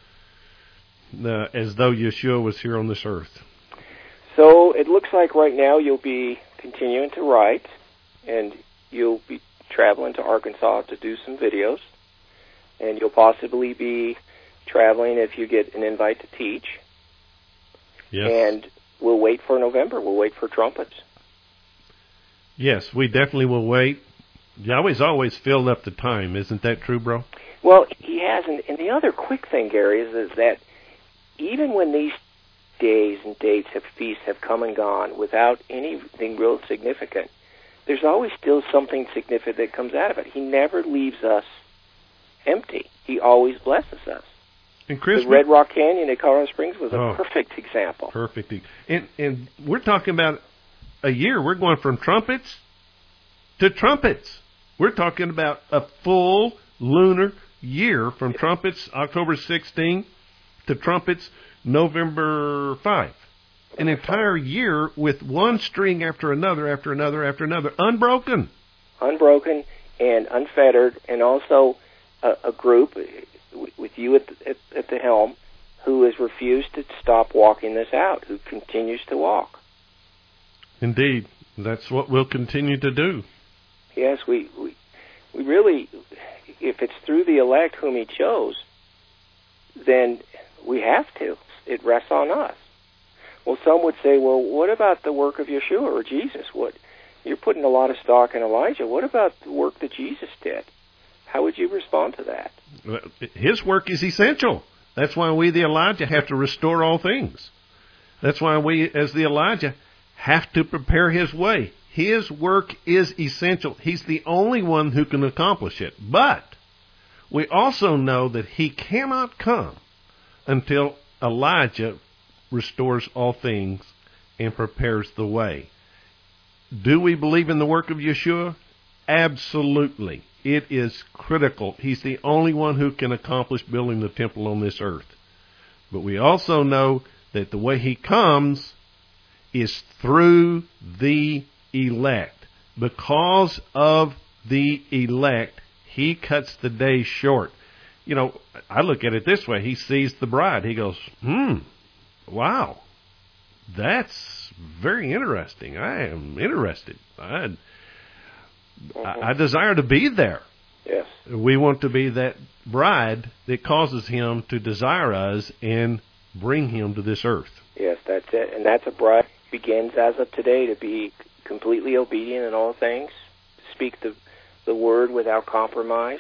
uh, as though Yeshua was here on this earth. So it looks like right now you'll be continuing to write, and you'll be traveling to Arkansas to do some videos, and you'll possibly be traveling if you get an invite to teach. Yes. And we'll wait for November. We'll wait for trumpets. Yes, we definitely will wait. Yahweh's always filled up the time. Isn't that true, bro? Well, he has. And, and the other quick thing, Gary, is, is that even when these days and dates of feasts have come and gone without anything real significant, there's always still something significant that comes out of it. He never leaves us empty. He always blesses us. And Chris, the Red Rock Canyon at Colorado Springs was a oh, perfect example. Perfect. And, and we're talking about a year. We're going from trumpets to trumpets. We're talking about a full lunar year, from trumpets October sixteenth to trumpets November fifth. An entire year with one string after another, after another, after another, unbroken. Unbroken and unfettered, and also a, a group with you at the, at, at the helm who has refused to stop walking this out, who continues to walk. Indeed. That's what we'll continue to do. Yes, we, we we really, if it's through the elect whom he chose, then we have to. It rests on us. Well, some would say, well, what about the work of Yeshua or Jesus? What you're putting a lot of stock in Elijah. What about the work that Jesus did? How would you respond to that? His work is essential. That's why we, the Elijah, have to restore all things. That's why we, as the Elijah, have to prepare his way. His work is essential. He's the only one who can accomplish it. But we also know that he cannot come until Elijah restores all things and prepares the way. Do we believe in the work of Yeshua? Absolutely. It is critical. He's the only one who can accomplish building the temple on this earth. But we also know that the way he comes is through the elect. Because of the elect, he cuts the day short. You know, I look at it this way. He sees the bride. He goes, hmm, wow, that's very interesting. I am interested. I, I desire to be there. Yes. We want to be that bride that causes him to desire us and bring him to this earth. Yes, that's it. And that's a bride begins as of today to be completely obedient in all things, to speak the, the word without compromise,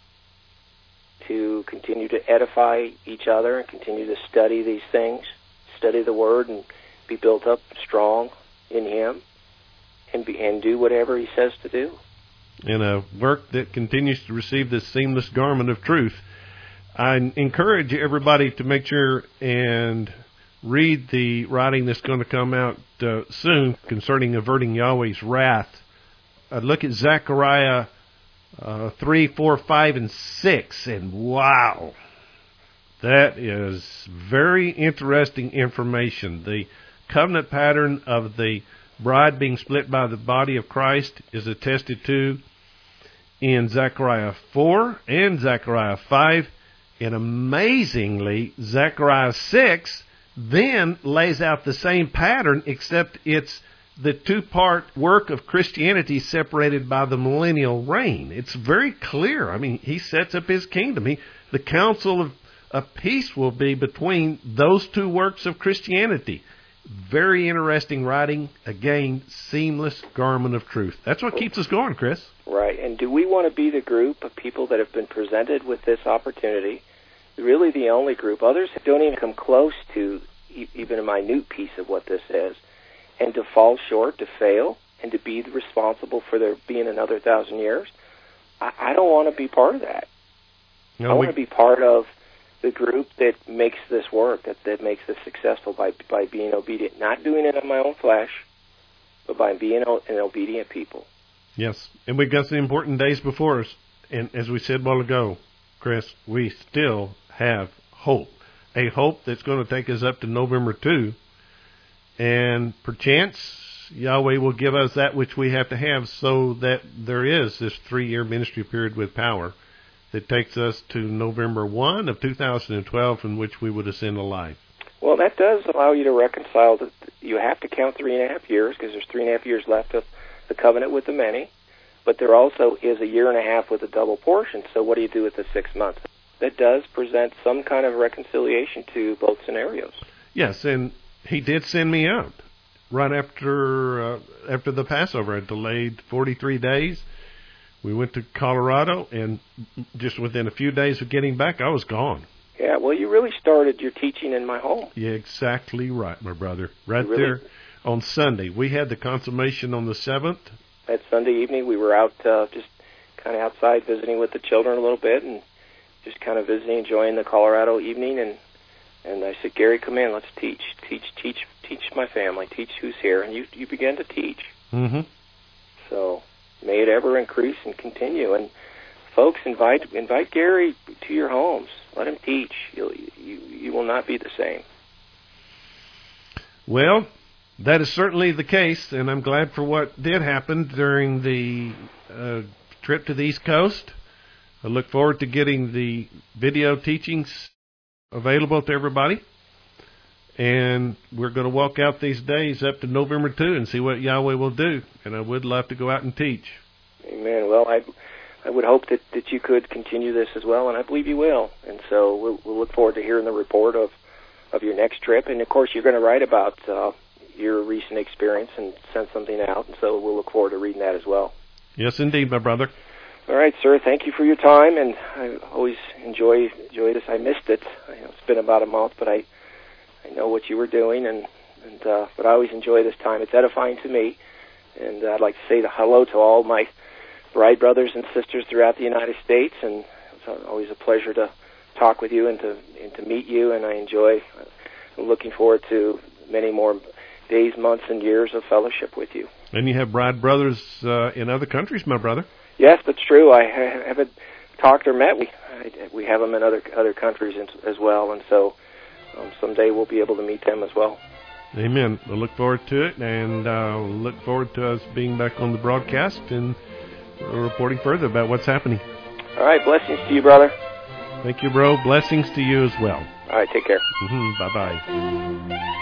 to continue to edify each other and continue to study these things, study the word and be built up strong in him and, be, and do whatever he says to do. In a work that continues to receive this seamless garment of truth. I encourage everybody to make sure and read the writing that's going to come out uh, soon concerning averting Yahweh's wrath. Uh, look at Zechariah uh, three, four, five, and six, and wow, that is very interesting information. The covenant pattern of the bride being split by the body of Christ is attested to in Zechariah four and Zechariah five, and amazingly, Zechariah six then lays out the same pattern, except it's the two-part work of Christianity separated by the millennial reign. It's very clear. I mean, he sets up his kingdom. He, the council of, of peace will be between those two works of Christianity. Very interesting writing. Again, seamless garment of truth. That's what keeps us going, Chris. Right. And do we want to be the group of people that have been presented with this opportunity? Really the only group. Others don't even come close to e- even a minute piece of what this is. And to fall short, to fail, and to be responsible for there being another thousand years, I, I don't want to be part of that. No, I we... want to be part of the group that makes this work, that, that makes this successful by by being obedient. Not doing it in my own flesh, but by being an obedient people. Yes, and we've got some important days before us. And as we said a while ago, Chris, we still have hope. A hope that's going to take us up to November second. And perchance, Yahweh will give us that which we have to have so that there is this three-year ministry period with power that takes us to November first of two thousand twelve, in which we would ascend alive. Well, that does allow you to reconcile that you have to count three and a half years, because there's three and a half years left of the covenant with the many, but there also is a year and a half with a double portion. So what do you do with the six months? That does present some kind of reconciliation to both scenarios. Yes, and he did send me out right after uh, after the Passover. I delayed forty-three days. We went to Colorado, and just within a few days of getting back, I was gone. Yeah, well, you really started your teaching in my home. Yeah, exactly right, my brother. Right really? there on Sunday. We had the consummation on the seventh. That Sunday evening, we were out uh, just kind of outside visiting with the children a little bit, and just kind of visiting, enjoying the Colorado evening, and And I said, Gary, come in, let's teach, teach, teach, teach my family, teach who's here. And you you began to teach. Mm-hmm. So may it ever increase and continue. And folks, invite invite Gary to your homes. Let him teach. You'll, you you will not be the same. Well, that is certainly the case, and I'm glad for what did happen during the uh, trip to the East Coast. I look forward to getting the video teachings available to everybody, and we're going to walk out these days up to November second and see what Yahweh will do, and I would love to go out and teach. Amen. Well, I I would hope that, that you could continue this as well, and I believe you will, and so we'll, we'll look forward to hearing the report of, of your next trip, and of course you're going to write about uh, your recent experience and send something out, and so we'll look forward to reading that as well. Yes, indeed, my brother. All right, sir. Thank you for your time, and I always enjoy enjoy this. I missed it. I know it's been about a month, but I I know what you were doing, and and uh, but I always enjoy this time. It's edifying to me, and I'd like to say hello to all my bride brothers and sisters throughout the United States, and it's always a pleasure to talk with you and to and to meet you. And I enjoy. I'm looking forward to many more days, months, and years of fellowship with you. And you have bride brothers uh, in other countries, my brother. Yes, that's true. I ha- haven't talked or met. We I, we have them in other other countries as well, and so um, someday we'll be able to meet them as well. Amen. I look forward to it, and uh, look forward to us being back on the broadcast and reporting further about what's happening. All right. Blessings to you, brother. Thank you, bro. Blessings to you as well. All right. Take care. Mm-hmm. Bye-bye.